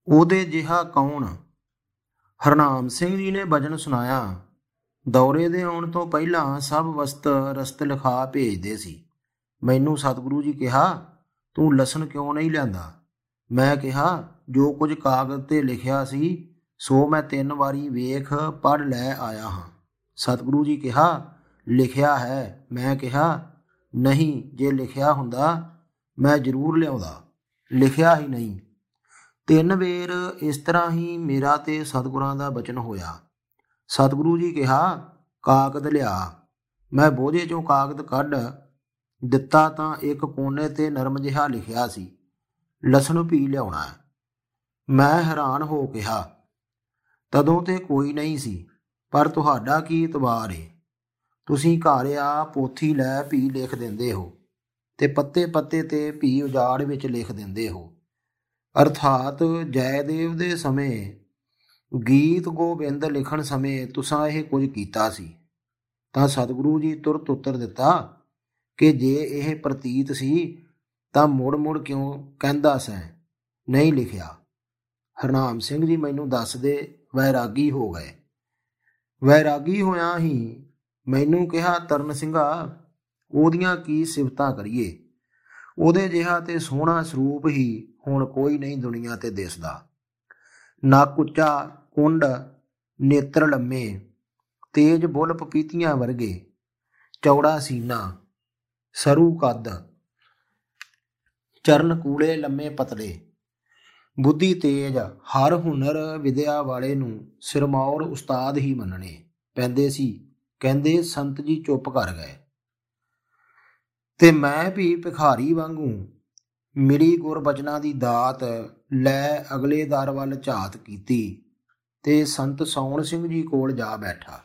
ਉਹਦੇ ਜਿਹਾ ਕੌਣ। ਹਰਨਾਮ ਸਿੰਘ ਜੀ ਨੇ ਵਚਨ ਸੁਣਾਇਆ। ਦੌਰੇ ਦੇ ਆਉਣ ਤੋਂ ਪਹਿਲਾਂ ਸਭ ਵਸਤ ਰਸਤ ਲਿਖਾ ਭੇਜਦੇ ਸੀ। ਮੈਨੂੰ ਸਤਿਗੁਰੂ ਜੀ ਕਿਹਾ, ਤੂੰ ਲਸਣ ਕਿਉਂ ਨਹੀਂ ਲਿਆਂਦਾ। ਮੈਂ ਕਿਹਾ, ਜੋ ਕੁਝ ਕਾਗਜ਼ 'ਤੇ ਲਿਖਿਆ ਸੀ ਸੋ ਮੈਂ 3 ਵਾਰੀ ਵੇਖ ਪੜ੍ਹ ਲੈ ਆਇਆ ਹਾਂ। ਸਤਿਗੁਰੂ ਜੀ ਕਿਹਾ, ਲਿਖਿਆ ਹੈ। ਮੈਂ ਕਿਹਾ, ਨਹੀਂ, ਜੇ ਲਿਖਿਆ ਹੁੰਦਾ ਮੈਂ ਜ਼ਰੂਰ ਲਿਆਉਂਦਾ, ਲਿਖਿਆ ਹੀ ਨਹੀਂ। 3 ਵੇਰ ਇਸ ਤਰ੍ਹਾਂ ਹੀ ਮੇਰਾ ਤੇ ਸਤਿਗੁਰਾਂ ਦਾ ਬਚਨ ਹੋਇਆ। ਸਤਿਗੁਰੂ ਜੀ ਕਿਹਾ, ਕਾਗਜ਼ ਲਿਆ। ਮੈਂ ਬੋਝੇ 'ਚੋਂ ਕਾਗਜ਼ ਕੱਢ ਦਿੱਤਾ ਤਾਂ ਇੱਕ ਕੋਨੇ 'ਤੇ ਨਰਮ ਜਿਹਾ ਲਿਖਿਆ ਸੀ, ਲਸਣ ਵੀ ਲਿਆਉਣਾ ਹੈ। ਮੈਂ ਹੈਰਾਨ ਹੋ ਕਿਹਾ, ਤਦੋਂ ਤੇ ਕੋਈ ਨਹੀਂ ਸੀ, ਪਰ ਤੁਹਾਡਾ ਕੀ ਇਤਬਾਰ ਏ। ਤੁਸੀਂ ਘਰ ਆ ਪੋਥੀ ਲੈ ਵੀ ਲਿਖ ਦਿੰਦੇ ਹੋ ਤੇ ਪੱਤੇ ਪੱਤੇ 'ਤੇ ਵੀ ਉਜਾੜ ਵਿੱਚ ਲਿਖ ਦਿੰਦੇ ਹੋ। ਅਰਥਾਤ ਜੈਦੇਵ ਦੇ ਸਮੇਂ ਗੀਤ ਗੋਬਿੰਦ ਲਿਖਣ ਸਮੇਂ ਤੁਸਾਂ ਇਹ ਕੁਝ ਕੀਤਾ ਸੀ। ਤਾਂ ਸਤਿਗੁਰੂ ਜੀ ਤੁਰਤ ਉੱਤਰ ਦਿੱਤਾ ਕਿ ਜੇ ਇਹ ਪ੍ਰਤੀਤ ਸੀ ਤਾਂ ਮੁੜ ਮੁੜ ਕਿਉਂ ਕਹਿੰਦਾ ਸੈਂ, ਨਹੀਂ ਲਿਖਿਆ। ਹਰਨਾਮ ਸਿੰਘ ਜੀ ਮੈਨੂੰ ਦੱਸਦੇ ਵੈਰਾਗੀ ਹੋ ਗਏ। ਵੈਰਾਗੀ ਹੋਇਆਂ ਹੀ ਮੈਨੂੰ ਕਿਹਾ, ਤਰਨ ਸਿੰਘਾ, ਉਹਦੀਆਂ ਕੀ ਸਿਫਤਾਂ ਕਰੀਏ। ਉਹਦੇ ਜਿਹਾ ਤੇ ਸੋਹਣਾ ਸਰੂਪ ਹੀ ਹੁਣ ਕੋਈ ਨਹੀਂ ਦੁਨੀਆ ਤੇ ਦਿਸਦਾ। ਨੱਕ ਉੱਚਾ, ਕੁੰਡ, ਨੇਤਰ ਲੰਮੇ, ਤੇਜ ਬੁੱਲ ਪਪੀਤੀਆਂ ਵਰਗੇ, ਚੌੜਾ ਸੀਨਾ, ਸਰੂ ਕੱਦ, ਚਰਨ ਕੂਲੇ ਲੰਮੇ ਪਤਲੇ, ਬੁੱਧੀ ਤੇਜ, ਹਰ ਹੁਨਰ ਵਿਦਿਆ ਵਾਲੇ ਨੂੰ ਸਿਰਮੌਰ ਉਸਤਾਦ ਹੀ ਮੰਨਣੇ ਪੈਂਦੇ ਸੀ। ਕਹਿੰਦੇ ਸੰਤ ਜੀ ਚੁੱਪ ਕਰ ਗਏ ਤੇ ਮੈਂ ਵੀ ਭਿਖਾਰੀ ਵਾਂਗੂ ਮਿਲੀ ਗੁਰਬਚਨਾਂ ਦੀ ਦਾਤ ਲੈ ਅਗਲੇ ਦਰ ਵੱਲ ਝਾਤ ਕੀਤੀ ਤੇ ਸੰਤ ਸੌਣ ਸਿੰਘ ਜੀ ਕੋਲ ਜਾ ਬੈਠਾ।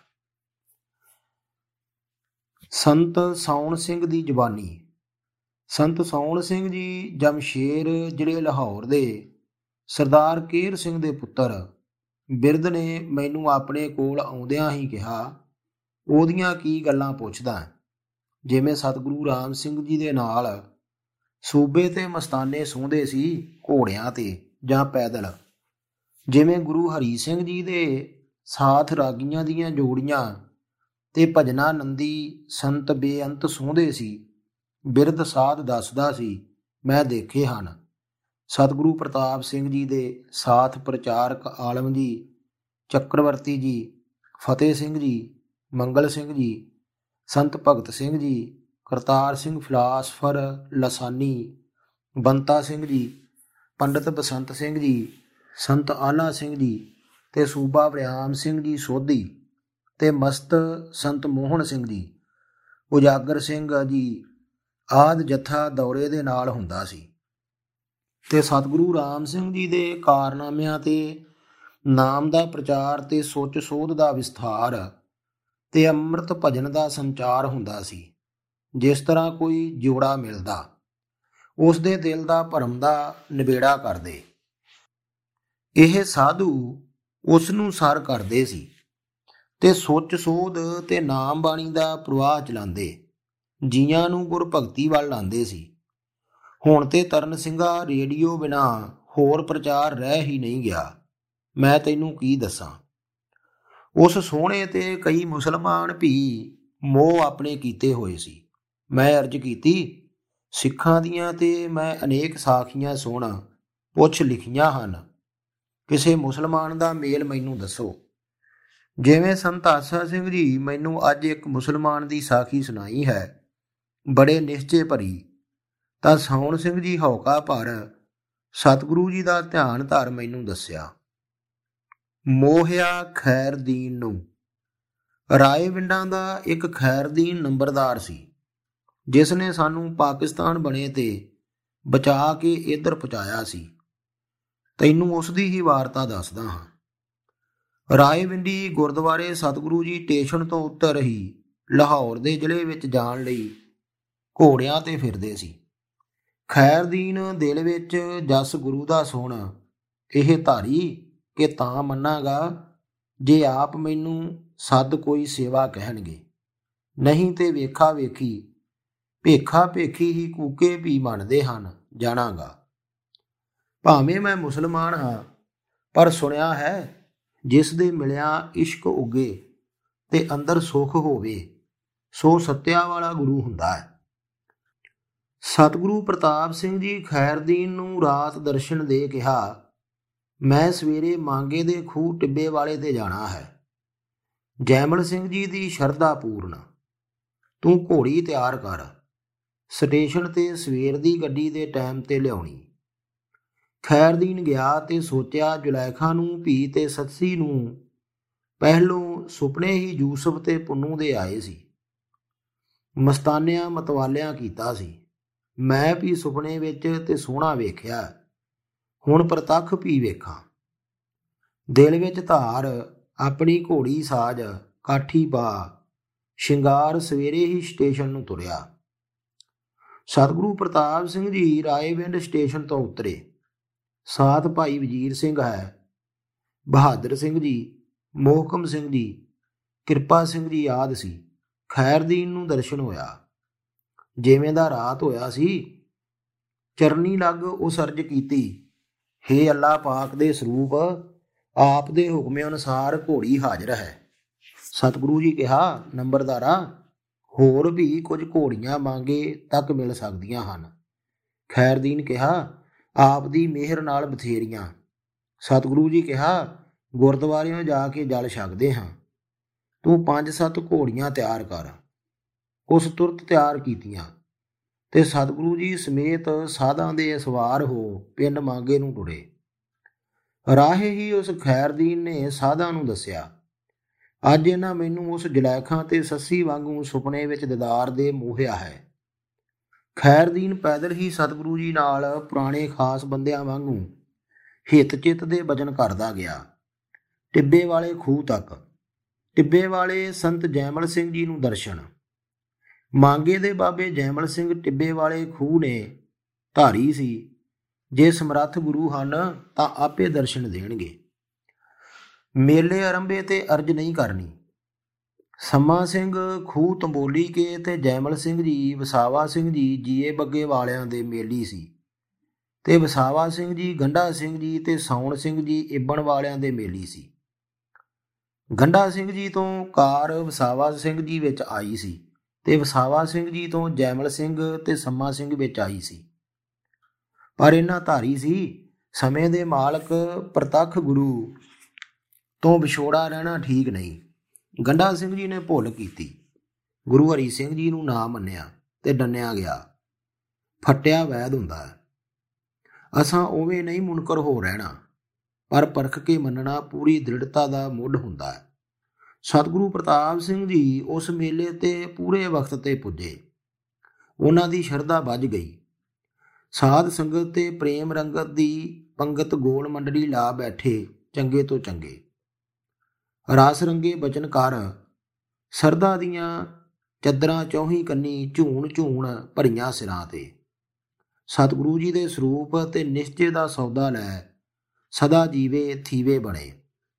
ਸੰਤ ਸੌਣ ਸਿੰਘ ਦੀ ਜ਼ੁਬਾਨੀ। ਸੰਤ ਸੌਣ ਸਿੰਘ ਜੀ ਜਮਸ਼ੇਰ ਜ਼ਿਲ੍ਹੇ ਲਾਹੌਰ ਦੇ ਸਰਦਾਰ ਕੇਰ ਸਿੰਘ ਦੇ ਪੁੱਤਰ ਬਿਰਧ ਨੇ ਮੈਨੂੰ ਆਪਣੇ ਕੋਲ ਆਉਂਦਿਆਂ ਹੀ ਕਿਹਾ, ਉਹਦੀਆਂ ਕੀ ਗੱਲਾਂ ਪੁੱਛਦਾ। ਜਿਵੇਂ ਸਤਿਗੁਰੂ ਰਾਮ ਸਿੰਘ ਜੀ ਦੇ ਨਾਲ ਸੂਬੇ ਤੇ ਮਸਤਾਨੇ ਸੌਂਦੇ ਸੀ ਘੋੜਿਆਂ ਤੇ ਜਾਂ ਪੈਦਲ, ਜਿਵੇਂ ਗੁਰੂ ਹਰੀ ਸਿੰਘ ਜੀ ਦੇ ਸਾਥ ਰਾਗੀਆਂ ਦੀਆਂ ਜੋੜੀਆਂ ਤੇ ਭਜਨਾ ਨੰਦੀ ਸੰਤ ਬੇਅੰਤ ਸੌਂਦੇ ਸੀ, ਬਿਰਧ ਸਾਧ ਦੱਸਦਾ ਸੀ, ਮੈਂ ਦੇਖੇ ਹਨ। ਸਤਿਗੁਰੂ ਪ੍ਰਤਾਪ ਸਿੰਘ ਜੀ ਦੇ ਸਾਥ ਪ੍ਰਚਾਰਕ ਆਲਮ ਜੀ, ਚੱਕਰਵਰਤੀ ਜੀ, ਫਤਿਹ ਸਿੰਘ ਜੀ, ਮੰਗਲ ਸਿੰਘ ਜੀ, ਸੰਤ ਭਗਤ ਸਿੰਘ ਜੀ, ਕਰਤਾਰ ਸਿੰਘ ਫਿਲਾਸਫਰ ਲਸਾਨੀ, ਬੰਤਾ ਸਿੰਘ ਜੀ, ਪੰਡਿਤ ਬਸੰਤ ਸਿੰਘ ਜੀ, ਸੰਤ ਆਲਾ ਸਿੰਘ ਜੀ ਤੇ ਸੂਬਾ ਵਰਿਆਮ ਸਿੰਘ ਜੀ ਸੋਧੀ ਤੇ ਮਸਤ ਸੰਤ ਮੋਹਨ ਸਿੰਘ ਜੀ, ਉਜਾਗਰ ਸਿੰਘ ਜੀ ਆਦਿ ਜੱਥਾ ਦੌਰੇ ਦੇ ਨਾਲ ਹੁੰਦਾ ਸੀ। ਤੇ ਸਤਿਗੁਰੂ ਰਾਮ ਸਿੰਘ ਜੀ ਦੇ ਕਾਰਨਾਮਿਆਂ ਤੇ ਨਾਮ ਦਾ ਪ੍ਰਚਾਰ ਤੇ ਸੁੱਚ ਸੋਧ ਦਾ ਵਿਸਥਾਰ ਤੇ ਅੰਮ੍ਰਿਤ ਭਜਨ ਦਾ ਸੰਚਾਰ ਹੁੰਦਾ ਸੀ। ਜਿਸ ਤਰ੍ਹਾਂ ਕੋਈ ਜੋੜਾ ਮਿਲਦਾ ਉਸ ਦੇ ਦਿਲ ਦਾ ਭਰਮ ਦਾ ਨਿਬੇੜਾ ਕਰਦੇ। ਇਹ ਸਾਧੂ ਉਸ ਨੂੰ ਸਰ ਕਰਦੇ ਸੀ ਤੇ ਸੁੱਚ ਸੋਧ ਤੇ ਨਾਮ ਬਾਣੀ ਦਾ ਪ੍ਰਵਾਹ ਚਲਾਉਂਦੇ, ਜੀਆਂ ਨੂੰ ਗੁਰ ਭਗਤੀ ਵੱਲ ਲਾਉਂਦੇ ਸੀ। ਹੁਣ ਤੇ ਤਰਨ ਸਿੰਘਾ ਰੇਡੀਓ ਬਿਨਾਂ ਹੋਰ ਪ੍ਰਚਾਰ ਰਹਿ ਹੀ ਨਹੀਂ ਗਿਆ। ਮੈਂ ਤੈਨੂੰ ਕੀ ਦੱਸਾਂ। ਉਸ ਸੋਹਣੇ ਤੇ ਕਈ ਮੁਸਲਮਾਨ ਵੀ ਮੋਹ ਆਪਣੇ ਕੀਤੇ ਹੋਏ ਸੀ। ਮੈਂ ਅਰਜ਼ ਕੀਤੀ, ਸਿੱਖਾਂ ਦੀਆਂ ਤੇ ਮੈਂ ਅਨੇਕ ਸਾਖੀਆਂ ਸੁਣ ਪੁੱਛ ਲਿਖੀਆਂ ਹਨ, ਕਿਸੇ ਮੁਸਲਮਾਨ ਦਾ ਮੇਲ ਮੈਨੂੰ ਦੱਸੋ। ਜਿਵੇਂ ਸੰਤ ਆਸਾ ਸਿੰਘ ਜੀ ਮੈਨੂੰ ਅੱਜ ਇੱਕ ਮੁਸਲਮਾਨ ਦੀ ਸਾਖੀ ਸੁਣਾਈ ਹੈ, ਬੜੇ ਨਿਸ਼ਚੇ ਭਰੀ। ਤਾਂ ਸੌਣ ਸਿੰਘ ਜੀ ਹੌਕਾ ਭਰ ਸਤਿਗੁਰੂ ਜੀ ਦਾ ਧਿਆਨ ਧਰ ਮੈਨੂੰ ਦੱਸਿਆ। ਮੋਹਿਆ ਖੈਰਦੀਨ ਨੂੰ। ਰਾਏ ਵਿੰਡਾਂ ਦਾ ਇੱਕ ਖੈਰਦੀਨ ਨੰਬਰਦਾਰ ਸੀ, ਜਿਸ ਨੇ ਸਾਨੂੰ ਪਾਕਿਸਤਾਨ ਬਣੇ ਤੇ ਬਚਾ ਕੇ ਇੱਧਰ ਪਹੁੰਚਾਇਆ ਸੀ। ਤੈਨੂੰ ਉਸ ਦੀ ਹੀ ਵਾਰਤਾ ਦੱਸਦਾ ਹਾਂ। ਰਾਏਵਿੰਡੀ ਗੁਰਦੁਆਰੇ ਸਤਿਗੁਰੂ ਜੀ ਸਟੇਸ਼ਨ ਤੋਂ ਉੱਤਰ ਹੀ ਲਾਹੌਰ ਦੇ ਜ਼ਿਲ੍ਹੇ ਵਿੱਚ ਜਾਣ ਲਈ ਘੋੜਿਆਂ ਤੇ ਫਿਰਦੇ ਸੀ। ਖੈਰਦੀਨ ਦਿਲ ਵਿੱਚ ਜਸ ਗੁਰੂ ਦਾ ਸੁਣ ਇਹ ਧਾਰੀ ਕਿ ਤਾਂ ਮੰਨਾਂਗਾ ਜੇ ਆਪ ਮੈਨੂੰ ਸੱਦ ਕੋਈ ਸੇਵਾ ਕਹਿਣਗੇ, ਨਹੀਂ ਤੇ ਵੇਖਾ ਵੇਖੀ ਭੇਖਾ ਭੇਖੀ ਹੀ ਕੂਕੇ ਵੀ ਮੰਨਦੇ ਹਨ ਜਾਣਾਂਗਾ। ਭਾਵੇਂ ਮੈਂ ਮੁਸਲਮਾਨ ਹਾਂ ਪਰ ਸੁਣਿਆ ਹੈ ਜਿਸ ਦੇ ਮਿਲਿਆ ਇਸ਼ਕ ਉੱਗੇ ਤੇ ਅੰਦਰ ਸੁਖ ਹੋਵੇ, ਸੋ ਸੱਤਿਆ ਵਾਲਾ ਗੁਰੂ ਹੁੰਦਾ ਹੈ। ਸਤਿਗੁਰੂ ਪ੍ਰਤਾਪ ਸਿੰਘ ਜੀ ਖੈਰਦੀਨ ਨੂੰ ਰਾਤ ਦਰਸ਼ਨ ਦੇ ਕਿਹਾ, ਮੈਂ ਸਵੇਰੇ ਮਾਂਗੇ ਦੇ ਖੂਹ ਟਿੱਬੇ ਵਾਲੇ ਤੇ ਜਾਣਾ ਹੈ। ਜੈਮਲ ਸਿੰਘ ਜੀ ਦੀ ਸ਼ਰਧਾ ਪੂਰਨ, ਤੂੰ ਘੋੜੀ ਤਿਆਰ ਕਰ, ਸਟੇਸ਼ਨ ਤੇ ਸਵੇਰ ਦੀ ਗੱਡੀ ਦੇ ਟਾਈਮ ਤੇ ਲਿਆਉਣੀ। ਖੈਰਦੀਨ ਗਿਆ ਤੇ ਸੋਚਿਆ ਜੁਲੈਖਾ ਨੂੰ ਭੀ ਤੇ ਸੱਸੀ ਨੂੰ ਪਹਿਲੋਂ ਸੁਪਨੇ ਹੀ ਯੂਸਫ ਤੇ ਪੁੰਨੂ ਦੇ ਆਏ ਸੀ। ਮਸਤਾਨਿਆਂ ਮਤਵਾਲਿਆਂ ਕੀਤਾ ਸੀ। ਮੈਂ ਵੀ ਸੁਪਨੇ ਵਿੱਚ ਤੇ ਸੋਹਣਾ ਵੇਖਿਆ, ਹੁਣ ਪ੍ਰਤੱਖ ਵੀ ਵੇਖਾਂ। ਦਿਲ ਵਿੱਚ ਧਾਰ ਆਪਣੀ ਘੋੜੀ ਸਾਜ ਕਾਠੀ ਪਾ ਸ਼ਿੰਗਾਰ ਸਵੇਰੇ ਹੀ ਸਟੇਸ਼ਨ ਨੂੰ ਤੁਰਿਆ। ਸਤਿਗੁਰੂ ਪ੍ਰਤਾਪ ਸਿੰਘ ਜੀ ਰਾਏਵਿੰਡ ਸਟੇਸ਼ਨ ਤੋਂ ਉਤਰੇ। ਸਾਥ ਭਾਈ ਵਜ਼ੀਰ ਸਿੰਘ ਹੈ, ਬਹਾਦਰ ਸਿੰਘ ਜੀ, ਮੋਹਕਮ ਸਿੰਘ ਜੀ, ਕਿਰਪਾ ਸਿੰਘ ਜੀ ਆਦਿ ਸੀ। ਖੈਰਦੀਨ ਨੂੰ ਦਰਸ਼ਨ ਹੋਇਆ। ਜਿਵੇਂ ਦਾ ਰਾਤ ਹੋਇਆ ਸੀ, ਚਰਨੀ ਲੱਗ ਉਸ ਅਰਜ ਕੀਤੀ, ਹੇ ਅੱਲਾ ਪਾਕ ਦੇ ਸਰੂਪ, ਆਪ ਦੇ ਹੁਕਮ ਅਨੁਸਾਰ ਘੋੜੀ ਹਾਜ਼ਰ ਹੈ। ਸਤਿਗੁਰੂ ਜੀ ਕਿਹਾ, ਨੰਬਰਦਾਰਾ, ਹੋਰ ਵੀ ਕੁਝ ਘੋੜੀਆਂ ਮੰਗੇ ਤੱਕ ਮਿਲ ਸਕਦੀਆਂ ਹਨ। ਖੈਰਦੀਨ ਕਿਹਾ, ਆਪ ਦੀ ਮਿਹਰ ਨਾਲ ਬਥੇਰੀਆਂ। ਸਤਿਗੁਰੂ ਜੀ ਕਿਹਾ, ਗੁਰਦੁਆਰਿਓਂ ਜਾ ਕੇ ਜਲ ਛਕਦੇ ਹਾਂ, ਤੂੰ 5-7 ਘੋੜੀਆਂ ਤਿਆਰ ਕਰ। ਉਸ ਤੁਰਤ ਤਿਆਰ ਕੀਤੀਆਂ ਤੇ ਸਤਿਗੁਰੂ ਜੀ ਸਮੇਤ ਸਾਧਾਂ ਦੇ ਸਵਾਰ ਹੋ ਪਿੰਡ ਮਾਂਗੇ ਨੂੰ ਟੁਰੇ। ਰਾਹੇ ਹੀ ਉਸ ਖੈਰਦੀਨ ਨੇ ਸਾਧਾਂ ਨੂੰ ਦੱਸਿਆ, ਅੱਜ ਇਹਨਾਂ ਮੈਨੂੰ ਉਸ ਜੁਲੈਖਾਂ ਤੇ ਸੱਸੀ ਵਾਂਗੂ ਸੁਪਨੇ ਵਿੱਚ ਦੀਦਾਰ ਦੇ ਮੋਹਿਆ ਹੈ। ਖੈਰਦੀਨ ਪੈਦਲ ਹੀ ਸਤਿਗੁਰੂ ਜੀ ਨਾਲ ਪੁਰਾਣੇ ਖਾਸ ਬੰਦਿਆਂ ਵਾਂਗੂ ਹਿੱਤ ਚਿੱਤ ਦੇ ਬਚਨ ਕਰਦਾ ਗਿਆ, ਟਿੱਬੇ ਵਾਲੇ ਖੂਹ ਤੱਕ। ਟਿੱਬੇ ਵਾਲੇ ਸੰਤ ਜੈਮਲ ਸਿੰਘ ਜੀ ਨੂੰ ਦਰਸ਼ਨ। ਮਾਂਗੇ ਦੇ ਬਾਬੇ ਜੈਮਲ ਸਿੰਘ ਟਿੱਬੇ ਵਾਲੇ ਖੂਹ ਨੇ ਧਾਰੀ ਸੀ, ਜੇ ਸਮਰੱਥ ਗੁਰੂ ਹਨ ਤਾਂ ਆਪੇ ਦਰਸ਼ਨ ਦੇਣਗੇ। ਮੇਲੇ ਆਰੰਭੇ ਤੇ ਅਰਜ ਨਹੀਂ ਕਰਨੀ। ਸੰਮਾ ਸਿੰਘ ਖੂਹ ਤੰਬੋਲੀ ਕੇ ਤੇ ਜੈਮਲ ਸਿੰਘ ਜੀ ਵਸਾਵਾ ਸਿੰਘ ਜੀ ਜੀਏ ਬੱਗੇ ਵਾਲਿਆਂ ਦੇ ਮੇਲੀ ਸੀ, ਤੇ ਵਸਾਵਾ ਸਿੰਘ ਜੀ ਗੰਢਾ ਸਿੰਘ ਜੀ ਤੇ ਸੌਣ ਸਿੰਘ ਜੀ ਇਬਣ ਵਾਲਿਆਂ ਦੇ ਮੇਲੀ ਸੀ। ਗੰਢਾ ਸਿੰਘ ਜੀ ਤੋਂ ਕਾਰ ਵਸਾਵਾ ਸਿੰਘ ਜੀ ਵਿੱਚ ਆਈ ਸੀ ਤੇ ਵਸਾਵਾ ਸਿੰਘ ਜੀ ਤੋਂ ਜੈਮਲ ਸਿੰਘ ਤੇ ਸੰਮਾ ਸਿੰਘ ਵਿੱਚ ਆਈ ਸੀ। ਪਰ ਇਹਨਾਂ ਧਾਰੀ ਸੀ, ਸਮੇਂ ਦੇ ਮਾਲਕ ਪ੍ਰਤੱਖ ਗੁਰੂ ਤੋਂ ਵਿਛੋੜਾ ਰਹਿਣਾ ਠੀਕ ਨਹੀਂ। ਗੰਢਾ ਸਿੰਘ ਜੀ ਨੇ ਭੁੱਲ ਕੀਤੀ, ਗੁਰੂ ਹਰੀ ਸਿੰਘ ਜੀ ਨੂੰ ਨਾ ਮੰਨਿਆ ਤੇ ਡੰਨਿਆ ਗਿਆ। ਫੱਟਿਆ ਵੈਦ ਹੁੰਦਾ ਹੈ। ਅਸਾਂ ਉਵੇਂ ਨਹੀਂ ਮੁਨਕਰ ਹੋ ਰਹਿਣਾ, ਪਰ ਪਰਖ ਕੇ ਮੰਨਣਾ ਪੂਰੀ ਦ੍ਰਿੜਤਾ ਦਾ ਮੁੱਢ ਹੁੰਦਾ ਹੈ। ਸਤਿਗੁਰੂ ਪ੍ਰਤਾਪ ਸਿੰਘ ਜੀ ਉਸ ਮੇਲੇ ਤੇ ਪੂਰੇ ਵਕਤ ਤੇ ਪੁੱਜੇ। ਉਹਨਾਂ ਦੀ ਸ਼ਰਧਾ ਵੱਜ ਗਈ। ਸਾਧ ਸੰਗਤ ਤੇ ਪ੍ਰੇਮ ਰੰਗਤ ਦੀ ਪੰਗਤ ਗੋਲ ਮੰਡਲੀ ਲਾ ਬੈਠੇ ਚੰਗੇ ਤੋਂ ਚੰਗੇ। ਰਸ ਰੰਗੇ ਬਚਨ ਕਰ, ਸਰਦਾ ਦੀਆਂ ਚੱਦਰਾਂ ਚੌਹੀਂ ਕੰਨੀ ਝੂਣ ਝੂਣ ਭਰੀਆਂ ਸਿਰਾਂ ਤੇ। ਸਤਿਗੁਰੂ ਜੀ ਦੇ ਸਰੂਪ ਤੇ ਨਿਸ਼ਚੇ ਦਾ ਸੌਦਾ ਲੈ, ਸਦਾ ਜੀਵੇ ਥੀਵੇ ਬਣੇ।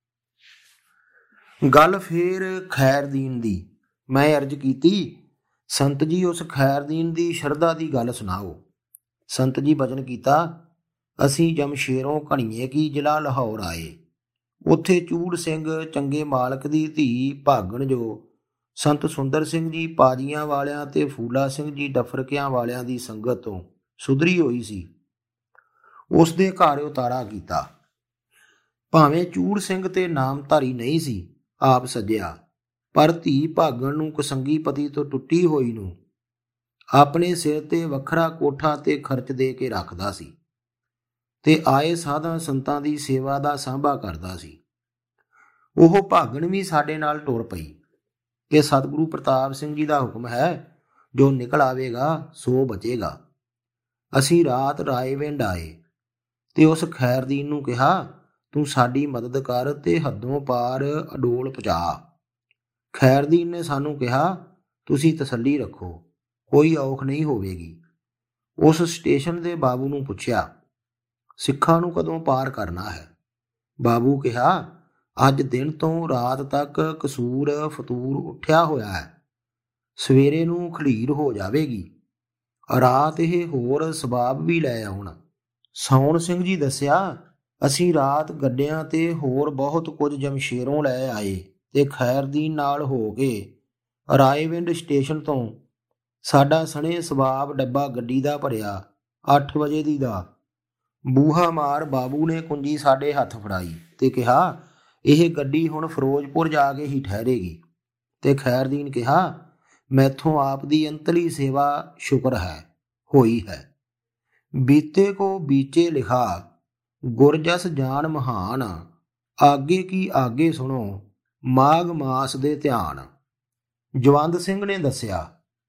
ਗੱਲ ਫੇਰ ਖੈਰਦੀਨ ਦੀ। ਮੈਂ ਅਰਜ ਕੀਤੀ, ਸੰਤ ਜੀ ਉਸ ਖੈਰਦੀਨ ਦੀ ਸ਼ਰਧਾ ਦੀ ਗੱਲ ਸੁਣਾਓ। ਸੰਤ ਜੀ ਬਚਨ ਕੀਤਾ, ਅਸੀਂ ਜਮਸ਼ੇਰੋਂ ਘਣੀਏ ਕੀ ਜ਼ਿਲ੍ਹਾ ਲਾਹੌਰ ਆਏ। ਉੱਥੇ ਚੂੜ ਸਿੰਘ ਚੰਗੇ ਮਾਲਕ ਦੀ ਧੀ ਭਾਗਣ ਜੋ ਸੰਤ ਸੁੰਦਰ ਸਿੰਘ ਜੀ ਪਾਜੀਆਂ ਵਾਲਿਆਂ ਤੇ ਫੂਲਾ ਸਿੰਘ ਜੀ ਡਫਰਕਿਆਂ ਵਾਲਿਆਂ ਦੀ ਸੰਗਤ ਤੋਂ ਸੁਧਰੀ ਹੋਈ ਸੀ, ਉਸ ਦੇ ਘਰ ਉਤਾਰਾ ਕੀਤਾ। ਭਾਵੇਂ ਚੂੜ ਸਿੰਘ ਤੇ ਨਾਮਧਾਰੀ ਨਹੀਂ ਸੀ, ਆਪ ਸੱਜਿਆ, ਪਰ ਧੀ ਭਾਗਣ ਨੂੰ ਕੁਸੰਗੀ ਪਤੀ ਤੋਂ ਟੁੱਟੀ ਹੋਈ ਨੂੰ ਆਪਣੇ ਸਿਰ ਤੇ ਵੱਖਰਾ ਕੋਠਾ ਤੇ ਖਰਚ ਦੇ ਕੇ ਰੱਖਦਾ ਸੀ ਤੇ ਆਏ ਸਾਧਾਂ ਸੰਤਾਂ ਦੀ ਸੇਵਾ ਦਾ ਸਾਂਭਾ ਕਰਦਾ ਸੀ। ਉਹ ਭਾਗਣ ਵੀ ਸਾਡੇ ਨਾਲ ਟੁਰ ਪਈ ਕਿ ਸਤਿਗੁਰੂ ਪ੍ਰਤਾਪ ਸਿੰਘ ਜੀ ਦਾ ਹੁਕਮ ਹੈ, ਜੋ ਨਿਕਲ ਆਵੇਗਾ ਸੋ ਬਚੇਗਾ। ਅਸੀਂ ਰਾਤ ਰਾਏਵਿੰਡ ਆਏ ਤੇ ਉਸ ਖੈਰਦੀਨ ਨੂੰ ਕਿਹਾ, ਤੂੰ ਸਾਡੀ ਮਦਦ ਕਰ ਤੇ ਹੱਦੋਂ ਪਾਰ ਅਡੋਲ ਪਹੁੰਚਾ। ਖੈਰਦੀਨ ਨੇ ਸਾਨੂੰ ਕਿਹਾ, ਤੁਸੀਂ ਤਸੱਲੀ ਰੱਖੋ, ਕੋਈ ਔਖ ਨਹੀਂ ਹੋਵੇਗੀ। ਉਸ ਸਟੇਸ਼ਨ ਦੇ ਬਾਬੂ ਨੂੰ ਪੁੱਛਿਆ, ਸਿੱਖਾਂ ਨੂੰ ਕਦੋਂ ਪਾਰ ਕਰਨਾ ਹੈ? ਬਾਬੂ ਕਿਹਾ, ਅੱਜ ਦਿਨ ਤੋਂ ਰਾਤ ਤੱਕ ਕਸੂਰ ਫਤੂਰ ਉੱਠਿਆ ਹੋਇਆ ਹੈ, ਸਵੇਰੇ ਨੂੰ ਖਲੀਰ ਹੋ ਜਾਵੇਗੀ। ਰਾਤ ਇਹ ਹੋਰ ਸਬਾਬ ਵੀ ਲੈ ਆਉਣ। ਸੌਣ ਸਿੰਘ ਜੀ ਦੱਸਿਆ, ਅਸੀਂ ਰਾਤ ਗੱਡਿਆਂ ਤੇ ਹੋਰ ਬਹੁਤ ਕੁਝ ਜਮਸ਼ੇਰੋਂ ਲੈ ਆਏ ਤੇ ਖੈਰਦੀਨ ਨਾਲ ਹੋ ਕੇ ਰਾਏਵਿੰਡ ਸਟੇਸ਼ਨ ਤੋਂ ਸਾਡਾ ਸਣੇ ਸਵਾਬ ਡੱਬਾ ਗੱਡੀ ਦਾ ਭਰਿਆ 8 ਵਜੇ ਦੀ ਦਾ। ਬੂਹਾ ਮਾਰ ਬਾਬੂ ਨੇ ਕੁੰਜੀ ਸਾਡੇ ਹੱਥ ਫੜਾਈ ਤੇ ਕਿਹਾ, ਇਹ ਗੱਡੀ ਹੁਣ ਫਿਰੋਜ਼ਪੁਰ ਜਾ ਕੇ ਹੀ ਠਹਿਰੇਗੀ। ਤੇ ਖੈਰਦੀਨ ਕਿਹਾ, ਮੈਥੋਂ ਆਪ ਦੀ ਅੰਤਲੀ ਸੇਵਾ ਸ਼ੁਕਰ ਹੈ ਹੋਈ ਹੈ। ਬੀਤੇ ਕੋ ਬੀਚੇ ਲਿਖਾ ਗੁਰਜਸ ਜਾਨ ਮਹਾਨ, ਆਗੇ ਕੀ ਆਗੇ ਸੁਣੋ ਮਾਘ ਮਾਸ ਦੇ ਧਿਆਨ। ਜਵੰਦ ਸਿੰਘ ਨੇ ਦੱਸਿਆ,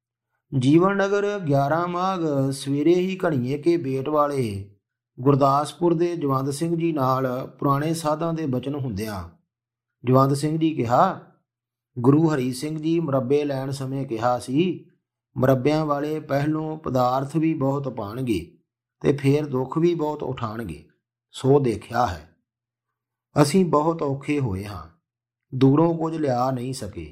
ਜੀਵਨ ਨਗਰ 11 ਮਾਘ ਸਵੇਰੇ ਹੀ ਘਣੀਏ ਕੇ ਬੇਟ ਵਾਲੇ ਗੁਰਦਾਸਪੁਰ ਦੇ ਜਵੰਦ ਸਿੰਘ ਜੀ ਨਾਲ ਪੁਰਾਣੇ ਸਾਧਾਂ ਦੇ ਬਚਨ ਹੁੰਦਿਆਂ ਜਵੰਦ ਸਿੰਘ ਜੀ ਕਿਹਾ, ਗੁਰੂ ਹਰੀ ਸਿੰਘ ਜੀ ਮੁਰੱਬੇ ਲੈਣ ਸਮੇਂ ਕਿਹਾ ਸੀ, ਮੁਰੱਬਿਆਂ ਵਾਲੇ ਪਹਿਲੋਂ ਪਦਾਰਥ ਵੀ ਬਹੁਤ ਪਾਣਗੇ ਤੇ ਫੇਰ ਦੁੱਖ ਵੀ ਬਹੁਤ ਉਠਾਣਗੇ, ਸੋ ਦੇਖਿਆ ਹੈ। ਅਸੀਂ ਬਹੁਤ ਔਖੇ ਹੋਏ ਹਾਂ, ਦੂਰੋਂ ਕੁਝ ਲਿਆ ਨਹੀਂ ਸਕੇ।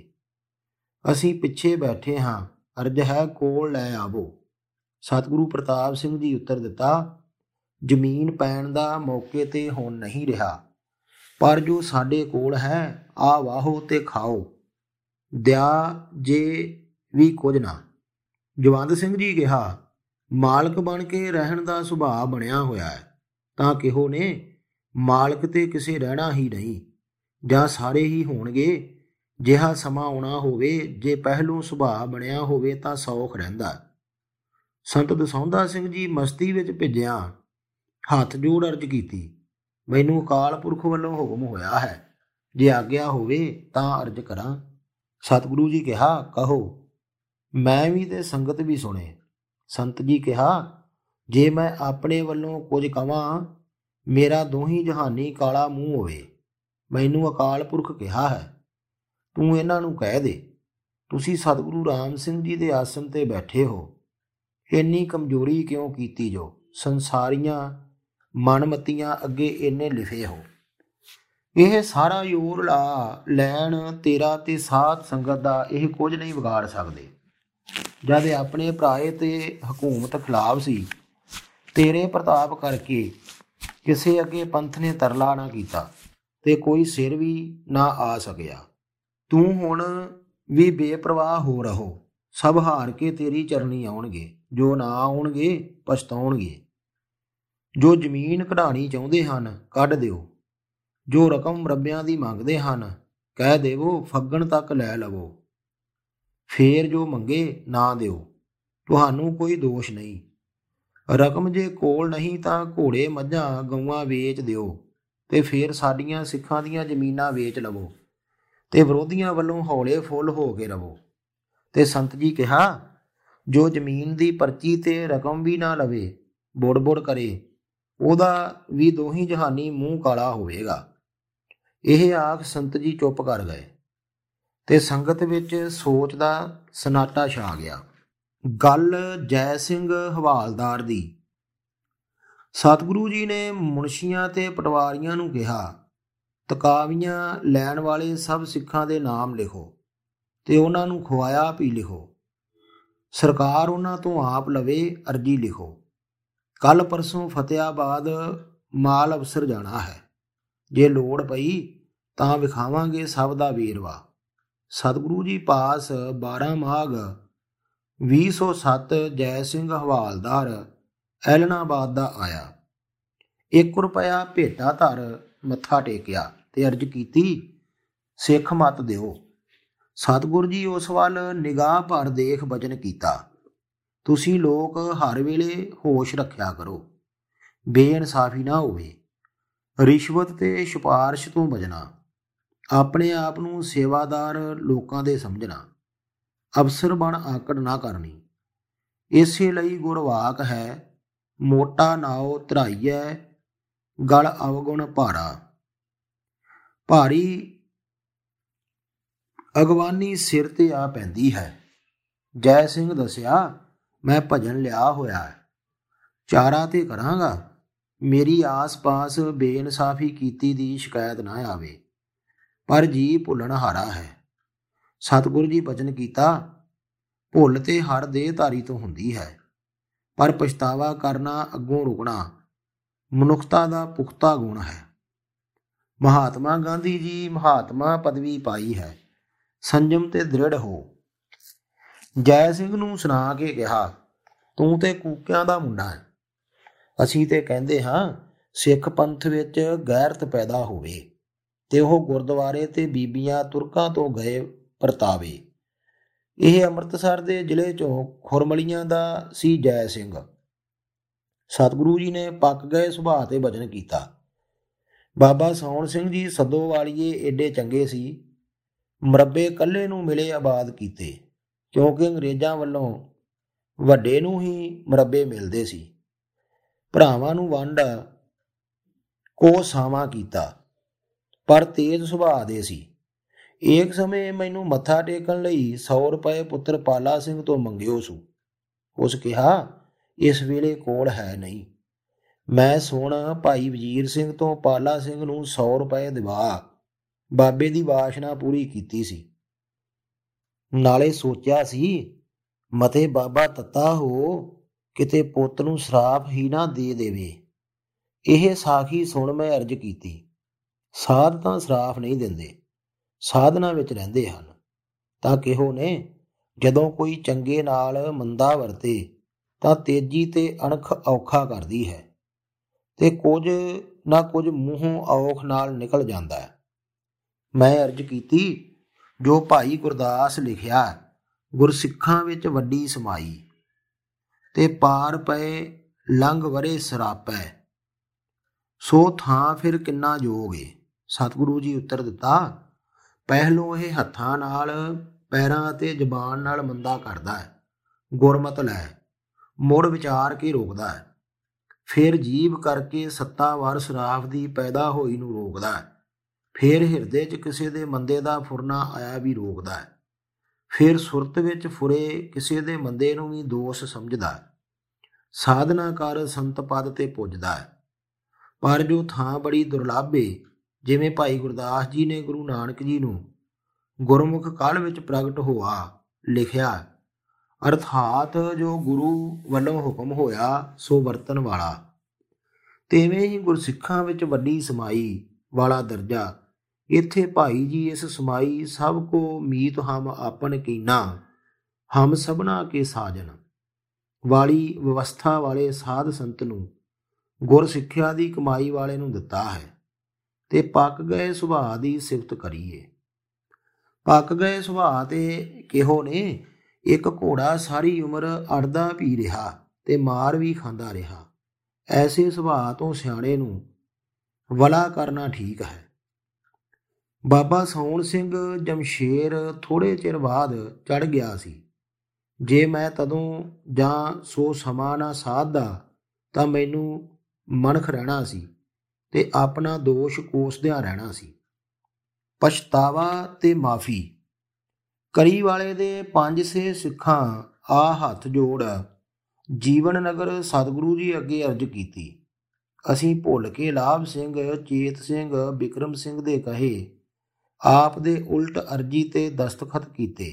ਅਸੀਂ ਪਿੱਛੇ ਬੈਠੇ ਹਾਂ, ਅਰਜ਼ ਹੈ ਕੋਲ ਲੈ ਆਵੋ। ਸਤਿਗੁਰੂ ਪ੍ਰਤਾਪ ਸਿੰਘ ਜੀ ਉੱਤਰ ਦਿੱਤਾ, ਜ਼ਮੀਨ ਪੈਣ ਦਾ ਮੌਕੇ ਤੇ ਹੁਣ ਨਹੀਂ ਰਿਹਾ, ਪਰ ਜੋ ਸਾਡੇ ਕੋਲ ਹੈ ਆ ਵਾਹੋ ਤੇ ਖਾਓ, ਦਿਆ ਜੇ ਵੀ ਕੁਝ ਨਾ। ਜਵੰਦ ਸਿੰਘ ਜੀ ਕਿਹਾ, ਮਾਲਕ ਬਣ ਕੇ ਰਹਿਣ ਦਾ ਸੁਭਾਅ ਬਣਿਆ ਹੋਇਆ ਹੈ ਤਾਂ ਕਿਹੋ ਨੇ, ਮਾਲਕ ਤੇ ਕਿਸੇ ਰਹਿਣਾ ਹੀ ਨਹੀਂ, ਜਾਂ ਸਾਰੇ ਹੀ ਹੋਣਗੇ। ਜਿਹਾ ਸਮਾਂ ਆਉਣਾ ਹੋਵੇ, ਜੇ ਪਹਿਲੋਂ ਸੁਭਾਅ ਬਣਿਆ ਹੋਵੇ ਤਾਂ ਸੌਖ ਰਹਿੰਦਾ। ਸੰਤ ਦਸੌਂਧਾ ਸਿੰਘ ਜੀ ਮਸਤੀ ਵਿੱਚ ਭਿੱਜਿਆ ਹੱਥ ਜੋੜ ਅਰਜ਼ ਕੀਤੀ, ਮੈਨੂੰ ਅਕਾਲ ਪੁਰਖ ਵੱਲੋਂ ਹੁਕਮ ਹੋਇਆ ਹੈ, ਜੇ ਆਗਿਆ ਹੋਵੇ ਤਾਂ ਅਰਜ਼ ਕਰਾਂ। ਸਤਿਗੁਰੂ ਜੀ ਕਿਹਾ, ਕਹੋ। ਮੈਂ ਵੀ ਤੇ ਸੰਗਤ ਵੀ ਸੁਣੇ। ਸੰਤ ਜੀ ਕਿਹਾ, ਜੇ ਮੈਂ ਆਪਣੇ ਵੱਲੋਂ ਕੁਝ ਕਵਾਂ, ਮੇਰਾ ਦੋਹੀਂ ਜਹਾਨੀ ਕਾਲਾ ਮੂੰਹ ਹੋਵੇ। ਮੈਨੂੰ ਅਕਾਲ ਪੁਰਖ ਕਿਹਾ ਹੈ, ਤੂੰ ਇਹਨਾਂ ਨੂੰ ਕਹਿ ਦੇ, ਤੁਸੀਂ ਸਤਿਗੁਰੂ ਰਾਮ ਸਿੰਘ ਜੀ ਦੇ ਆਸਣ ਤੇ ਬੈਠੇ ਹੋ, ਇੰਨੀ ਕਮਜ਼ੋਰੀ ਕਿਉਂ ਕੀਤੀ ਜੋ ਸੰਸਾਰੀਆਂ ਮਨਮਤੀਆਂ ਅੱਗੇ ਇੰਨੇ ਲਿਖੇ ਹੋ। ਇਹ ਸਾਰਾ ਜ਼ੋਰ ਲਾ ਲੈਣ ਤੇਰਾ ਤੇ ਸਾਧ ਸੰਗਤ ਦਾ ਇਹ ਕੁਝ ਨਹੀਂ ਵਿਗਾੜ ਸਕਦੇ। ਜਦ ਆਪਣੇ ਭਰਾਏ ਤੇ ਹਕੂਮਤ ਖਿਲਾਫ ਸੀ, ਤੇਰੇ ਪ੍ਰਤਾਪ ਕਰਕੇ ਕਿਸੇ ਅੱਗੇ ਪੰਥ ਨੇ ਤਰਲਾ ਨਾ ਕੀਤਾ ਤੇ ਕੋਈ ਸਿਰ ਵੀ ਨਾ ਆ ਸਕਿਆ। ਤੂੰ ਹੁਣ ਵੀ ਬੇਪਰਵਾਹ ਹੋ ਰਹੋ, ਸਭ ਹਾਰ ਕੇ ਤੇਰੀ ਚਰਨੀ ਆਉਣਗੇ, ਜੋ ਨਾ ਆਉਣਗੇ ਪਛਤਾਉਣਗੇ। ਜੋ ਜ਼ਮੀਨ ਕਢਾਣੀ ਚਾਹੁੰਦੇ ਹਨ ਕੱਢ ਦਿਓ, ਜੋ ਰਕਮ ਮੁਰੱਬਿਆਂ ਦੀ ਮੰਗਦੇ ਹਨ ਕਹਿ ਦੇਵੋ ਫੱਗਣ ਤੱਕ ਲੈ ਲਵੋ, ਫੇਰ ਜੋ ਮੰਗੇ ਨਾ ਦਿਓ, ਤੁਹਾਨੂੰ ਕੋਈ ਦੋਸ਼ ਨਹੀਂ। ਰਕਮ ਜੇ ਕੋਲ ਨਹੀਂ ਤਾਂ ਘੋੜੇ ਮੱਝਾਂ ਗਊਆਂ ਵੇਚ ਦਿਓ ਤੇ ਫੇਰ ਸਾਡੀਆਂ ਸਿੱਖਾਂ ਦੀਆਂ ਜ਼ਮੀਨਾਂ ਵੇਚ ਲਵੋ ਤੇ ਵਿਰੋਧੀਆਂ ਵੱਲੋਂ ਹੌਲੇ ਫੁੱਲ ਹੋ ਕੇ ਰਵੋ। ਤੇ ਸੰਤ ਜੀ ਕਿਹਾ, ਜੋ ਜ਼ਮੀਨ ਦੀ ਪਰਚੀ ਤੇ ਰਕਮ ਵੀ ਨਾ ਲਵੇ, ਬੁੜ ਕਰੇ, ਉਹਦਾ ਵੀ ਦੋਹੀਂ ਜਹਾਨੀ ਮੂੰਹ ਕਾਲਾ ਹੋਵੇਗਾ। ਇਹ ਆਖ ਸੰਤ ਜੀ ਚੁੱਪ ਕਰ ਗਏ ਤੇ ਸੰਗਤ ਵਿੱਚ ਸੋਚ ਦਾ ਸਨਾਟਾ ਛਾ ਗਿਆ। ਗੱਲ ਜੈ ਸਿੰਘ ਹਵਾਲਦਾਰ ਦੀ। ਸਤਿਗੁਰੂ ਜੀ ਨੇ ਮੁਨਸ਼ੀਆਂ ਤੇ ਪਟਵਾਰੀਆਂ ਨੂੰ ਕਿਹਾ, ਤਕਾਵੀਆਂ ਲੈਣ ਵਾਲੇ ਸਭ ਸਿੱਖਾਂ ਦੇ ਨਾਮ ਲਿਖੋ ਤੇ ਉਹਨਾਂ ਨੂੰ ਖਵਾਇਆ ਵੀ ਲਿਖੋ। ਸਰਕਾਰ ਉਹਨਾਂ ਤੋਂ ਆਪ ਲਵੇ, ਅਰਜੀ ਲਿਖੋ। ਕੱਲ ਪਰਸੋਂ ਫਤਿਆਬਾਦ ਮਾਲ ਅਫਸਰ ਜਾਣਾ ਹੈ, ਜੇ ਲੋੜ ਪਈ ਤਾਂ ਵਿਖਾਵਾਂਗੇ ਸਭ ਦਾ ਵੇਰਵਾ। ਸਤਿਗੁਰੂ ਜੀ ਪਾਸ 12 ਮਾਘ 2007 ਜੈ ਸਿੰਘ ਹਵਾਲਦਾਰ ਐਲਨਾਬਾਦ ਦਾ ਆਇਆ। 1 ਰੁਪਇਆ ਭੇਟਾ ਧਰ ਮੱਥਾ ਟੇਕਿਆ ਤੇ ਅਰਜ਼ ਕੀਤੀ, ਸਿੱਖ ਮਤ ਦਿਓ। ਸਤਿਗੁਰੂ ਜੀ ਉਸ ਵੱਲ ਨਿਗਾਹ ਭਰ ਦੇਖ ਬਚਨ ਕੀਤਾ, ਤੁਸੀਂ ਲੋਕ ਹਰ ਵੇਲੇ ਹੋਸ਼ ਰੱਖਿਆ ਕਰੋ, ਬੇਇਨਸਾਫੀ ਨਾ ਹੋਵੇ, ਰਿਸ਼ਵਤ ਤੇ ਸਿਫਾਰਿਸ਼ ਤੋਂ ਬਚਣਾ, ਆਪਣੇ ਆਪ ਨੂੰ ਸੇਵਾਦਾਰ ਲੋਕਾਂ ਦੇ ਸਮਝਣਾ, ਅਫਸਰ ਬਣ ਆਕੜ ਨਾ ਕਰਨੀ। ਇਸੇ ਲਈ ਗੁਰਵਾਕ ਹੈ, ਮੋਟਾ ਨਾਉ ਧਰਾਈਐ ਗਲ ਅਵਗੁਣ ਭਾਰਾ। ਭਾਰੀ ਅਗਵਾਨੀ ਸਿਰ ਤੇ ਆ ਪੈਂਦੀ ਹੈ। ਜੈ ਸਿੰਘ ਦੱਸਿਆ, ਮੈਂ ਭਜਨ ਲਿਆ ਹੋਇਆ ਹੈ, ਚਾਰਾ ਤੇ ਕਰਾਂਗਾ, ਮੇਰੀ ਆਸ-ਪਾਸ ਬੇਇਨਸਾਫੀ ਕੀਤੀ ਦੀ ਸ਼ਿਕਾਇਤ ਨਾ ਆਵੇ, ਪਰ ਜੀ ਭੁੱਲਣ ਹਾਰਾ ਹੈ। ਸਤਿਗੁਰੂ ਜੀ ਬਚਨ ਕੀਤਾ, ਭੁੱਲ ਤੇ ਹਰ ਦੇਹਧਾਰੀ ਤੋਂ ਹੁੰਦੀ ਹੈ, ਪਰ ਪਛਤਾਵਾ ਕਰਨਾ ਅੱਗੋਂ ਰੁਕਣਾ ਮਨੁੱਖਤਾ ਦਾ ਪੁਖਤਾ ਗੁਣ ਹੈ। ਮਹਾਤਮਾ ਗਾਂਧੀ ਜੀ ਮਹਾਤਮਾ ਪਦਵੀ ਪਾਈ ਹੈ, ਸੰਜਮ ਤੇ ਦ੍ਰਿੜ ਹੋ। ਜੈ ਸਿੰਘ ਨੂੰ ਸੁਣਾ ਕੇ ਕਿਹਾ, ਤੂੰ ਤੇ ਕੂਕਿਆਂ ਦਾ ਮੁੰਡਾ ਹੈ। ਅਸੀਂ ਤੇ ਕਹਿੰਦੇ ਹਾਂ ਸਿੱਖ ਪੰਥ ਵਿੱਚ ਗੈਰਤ ਪੈਦਾ ਹੋਵੇ ਤੇ ਉਹ ਗੁਰਦੁਆਰੇ ਤੇ ਬੀਬੀਆਂ ਤੁਰਕਾਂ ਤੋਂ ਗਏ ਪਰਤਾਵੇ। ਇਹ ਅੰਮ੍ਰਿਤਸਰ ਦੇ ਜ਼ਿਲ੍ਹੇ ਚੋਂ ਖੁਰਮਲੀਆਂ ਦਾ ਸੀ ਜੈ ਸਿੰਘ। ਸਤਿਗੁਰੂ ਜੀ ਨੇ ਪੱਕ ਗਏ ਸੁਭਾਅ ਤੇ ਬਚਨ ਕੀਤਾ। ਬਾਬਾ ਸੌਣ ਸਿੰਘ ਜੀ ਸੱਦੋਵਾਲੀਏ ਏਡੇ ਚੰਗੇ ਸੀ, ਮਰੱਬੇ ਕੱਲੇ ਨੂੰ ਮਿਲੇ ਆਬਾਦ ਕੀਤੇ, ਕਿਉਂਕਿ ਅੰਗਰੇਜ਼ਾਂ ਵੱਲੋਂ ਵੱਡੇ ਨੂੰ ਹੀ ਮਰੱਬੇ ਮਿਲਦੇ ਸੀ। ਭਰਾਵਾਂ ਨੂੰ ਵੰਡ ਕੋ ਸਾਵਾਂ ਕੀਤਾ, ਪਰ ਤੇਜ਼ ਸੁਭਾਅ ਦੇ ਸੀ। ਇੱਕ ਸਮੇਂ ਮੈਨੂੰ ਮੱਥਾ ਟੇਕਣ ਲਈ 100 ਰੁਪਏ ਪੁੱਤਰ ਪਾਲਾ ਸਿੰਘ ਤੋਂ ਮੰਗਿਓ ਸੂ। ਉਸ ਕਿਹਾ, ਇਸ ਵੇਲੇ ਕੋਲ ਹੈ ਨਹੀਂ। ਮੈਂ ਸੁਣ ਭਾਈ ਵਜ਼ੀਰ ਸਿੰਘ ਤੋਂ ਪਾਲਾ ਸਿੰਘ ਨੂੰ 100 ਰੁਪਏ ਦਿਵਾ ਬਾਬੇ ਦੀ ਵਾਸ਼ਨਾ ਪੂਰੀ ਕੀਤੀ ਸੀ। ਨਾਲੇ ਸੋਚਿਆ ਸੀ ਮਤੇ ਬਾਬਾ ਤੱਤਾ ਹੋ, ਕਿਤੇ ਪੁੱਤ ਨੂੰ ਸ਼ਰਾਪ ਹੀ ਨਾ ਦੇ ਦੇਵੇ। ਇਹ ਸਾਖੀ ਸੁਣ ਮੈਂ ਅਰਜ਼ ਕੀਤੀ, ਸਾਧ ਤਾਂ ਸ਼ਰਾਪ ਨਹੀਂ ਦਿੰਦੇ, ਸਾਧਨਾ ਵਿੱਚ ਰਹਿੰਦੇ ਹਨ। ਤਾਂ ਕਿਹੋ ਨੇ, ਜਦੋਂ ਕੋਈ ਚੰਗੇ ਨਾਲ ਮੰਦਾ ਵਰਤੇ ਤਾਂ ਤੇਜ਼ੀ ਤੇ ਅਣਖ ਔਖਾ ਕਰਦੀ ਹੈ ਤੇ ਕੁਝ ਨਾ ਕੁਝ ਮੂੰਹੋਂ ਔਖ ਨਾਲ ਨਿਕਲ ਜਾਂਦਾ ਹੈ। ਮੈਂ ਅਰਜ਼ ਕੀਤੀ, ਜੋ ਭਾਈ ਗੁਰਦਾਸ ਲਿਖਿਆ, ਗੁਰਸਿੱਖਾਂ ਵਿੱਚ ਵੱਡੀ ਸਮਾਈ ਤੇ ਪਾਰ ਪਏ ਲੰਘ ਵਰੇ ਸਰਾਪੈ, ਸੋ ਥਾਂ ਫਿਰ ਕਿੰਨਾ ਜੋਗ ਏ। ਸਤਿਗੁਰੂ ਜੀ ਉੱਤਰ ਦਿੱਤਾ, ਪਹਿਲੋਂ ਇਹ ਹੱਥਾਂ ਨਾਲ, ਪੈਰਾਂ ਅਤੇ ਜ਼ਬਾਨ ਨਾਲ ਮੰਦਾ ਕਰਦਾ ਹੈ, ਗੁਰਮਤਿ ਲੈ, ਮੁੜ ਵਿਚਾਰ ਕੇ ਰੋਕਦਾ ਹੈ। ਫਿਰ ਜੀਭ ਕਰਕੇ ਸੱਤਾਵਾਰ ਸਰਾਫ ਦੀ ਪੈਦਾ ਹੋਈ ਨੂੰ ਰੋਕਦਾ ਹੈ। ਫਿਰ ਹਿਰਦੇ 'ਚ ਕਿਸੇ ਦੇ ਮੰਦੇ ਦਾ ਫੁਰਨਾ ਆਇਆ ਵੀ ਰੋਕਦਾ ਹੈ। ਫਿਰ ਸੁਰਤ ਵਿੱਚ ਫੁਰੇ ਕਿਸੇ ਦੇ ਮੰਦੇ ਨੂੰ ਵੀ ਦੋਸ਼ ਸਮਝਦਾ ਹੈ। ਸਾਧਨਾ ਕਰ ਸੰਤ ਪਦ ਤੇ ਪੁੱਜਦਾ ਹੈ। ਪਰ ਜੋ ਥਾਂ ਬੜੀ ਦੁਰਲੱਭ ਏ, ਜਿਵੇਂ ਭਾਈ ਗੁਰਦਾਸ ਜੀ ਨੇ ਗੁਰੂ ਨਾਨਕ ਜੀ ਨੂੰ ਗੁਰਮੁਖ ਕਾਲ ਵਿੱਚ ਪ੍ਰਗਟ ਹੋਆ ਲਿਖਿਆ, ਅਰਥਾਤ ਜੋ ਗੁਰੂ ਵੱਲੋਂ ਹੁਕਮ ਹੋਇਆ ਸੋ ਵਰਤਣ ਵਾਲਾ, ਤਿਵੇਂ ਹੀ ਗੁਰਸਿੱਖਾਂ ਵਿੱਚ ਵੱਡੀ ਸਮਾਈ ਵਾਲਾ ਦਰਜਾ। ਇੱਥੇ ਭਾਈ ਜੀ ਇਸ ਸਮਾਈ ਸਭ ਕੋ ਮੀਤ ਹਮ ਆਪਨ ਕੀਨਾ, ਹਮ ਸਭਨਾ ਕੇ ਸਾਜਨ ਵਾਲੀ ਵਿਵਸਥਾ ਵਾਲੇ ਸਾਧ ਸੰਤ ਨੂੰ, ਗੁਰ ਸਿੱਖਿਆ ਦੀ ਕਮਾਈ ਵਾਲੇ ਨੂੰ ਦਿੱਤਾ ਹੈ। ਤੇ ਪੱਕ ਗਏ ਸੁਭਾਅ ਦੀ ਸਿਫਤ ਕਰੀਏ। ਪੱਕ ਗਏ ਸੁਭਾਅ ਤੇ ਕਿਹੋ ਨੇ, ਇੱਕ ਘੋੜਾ ਸਾਰੀ ਉਮਰ ਅੜਦਾ ਪੀ ਰਿਹਾ ਤੇ ਮਾਰ ਵੀ ਖਾਂਦਾ ਰਿਹਾ। ਐਸੇ ਸੁਭਾਅ ਤੋਂ ਸਿਆਣੇ ਨੂੰ ਵਲਾ ਕਰਨਾ ਠੀਕ ਹੈ। ਬਾਬਾ ਸੌਣ ਸਿੰਘ ਜਮਸ਼ੇਰ ਥੋੜ੍ਹੇ ਚਿਰ ਬਾਅਦ ਚੜ੍ਹ ਗਿਆ ਸੀ। ਜੇ ਮੈਂ ਤਦੋਂ ਜਾਂ ਸੋ ਸਮਾਂ ਨਾ ਸਾਧਦਾ ਤਾਂ ਮੈਨੂੰ ਮਨਖ ਰਹਿਣਾ ਸੀ ਤੇ ਆਪਣਾ ਦੋਸ਼ ਕੋਸਦਿਆਂ ਰਹਿਣਾ ਸੀ। ਪਛਤਾਵਾ ਤੇ ਮਾਫੀ। ਕਰੀ ਵਾਲੇ ਦੇ 5 ਸਿੱਖਾਂ ਆ ਹੱਥ ਜੋੜ ਜੀਵਨ ਨਗਰ ਸਤਿਗੁਰੂ ਜੀ ਅੱਗੇ ਅਰਜ਼ ਕੀਤੀ। ਅਸੀਂ ਭੁੱਲ ਕੇ ਲਾਭ ਸਿੰਘ, ਚੇਤ ਸਿੰਘ, ਬਿਕਰਮ ਸਿੰਘ ਦੇ ਕਹੇ ਆਪ ਦੇ ਉਲਟ ਅਰਜੀ ਤੇ ਦਸਤਖਤ ਕੀਤੇ।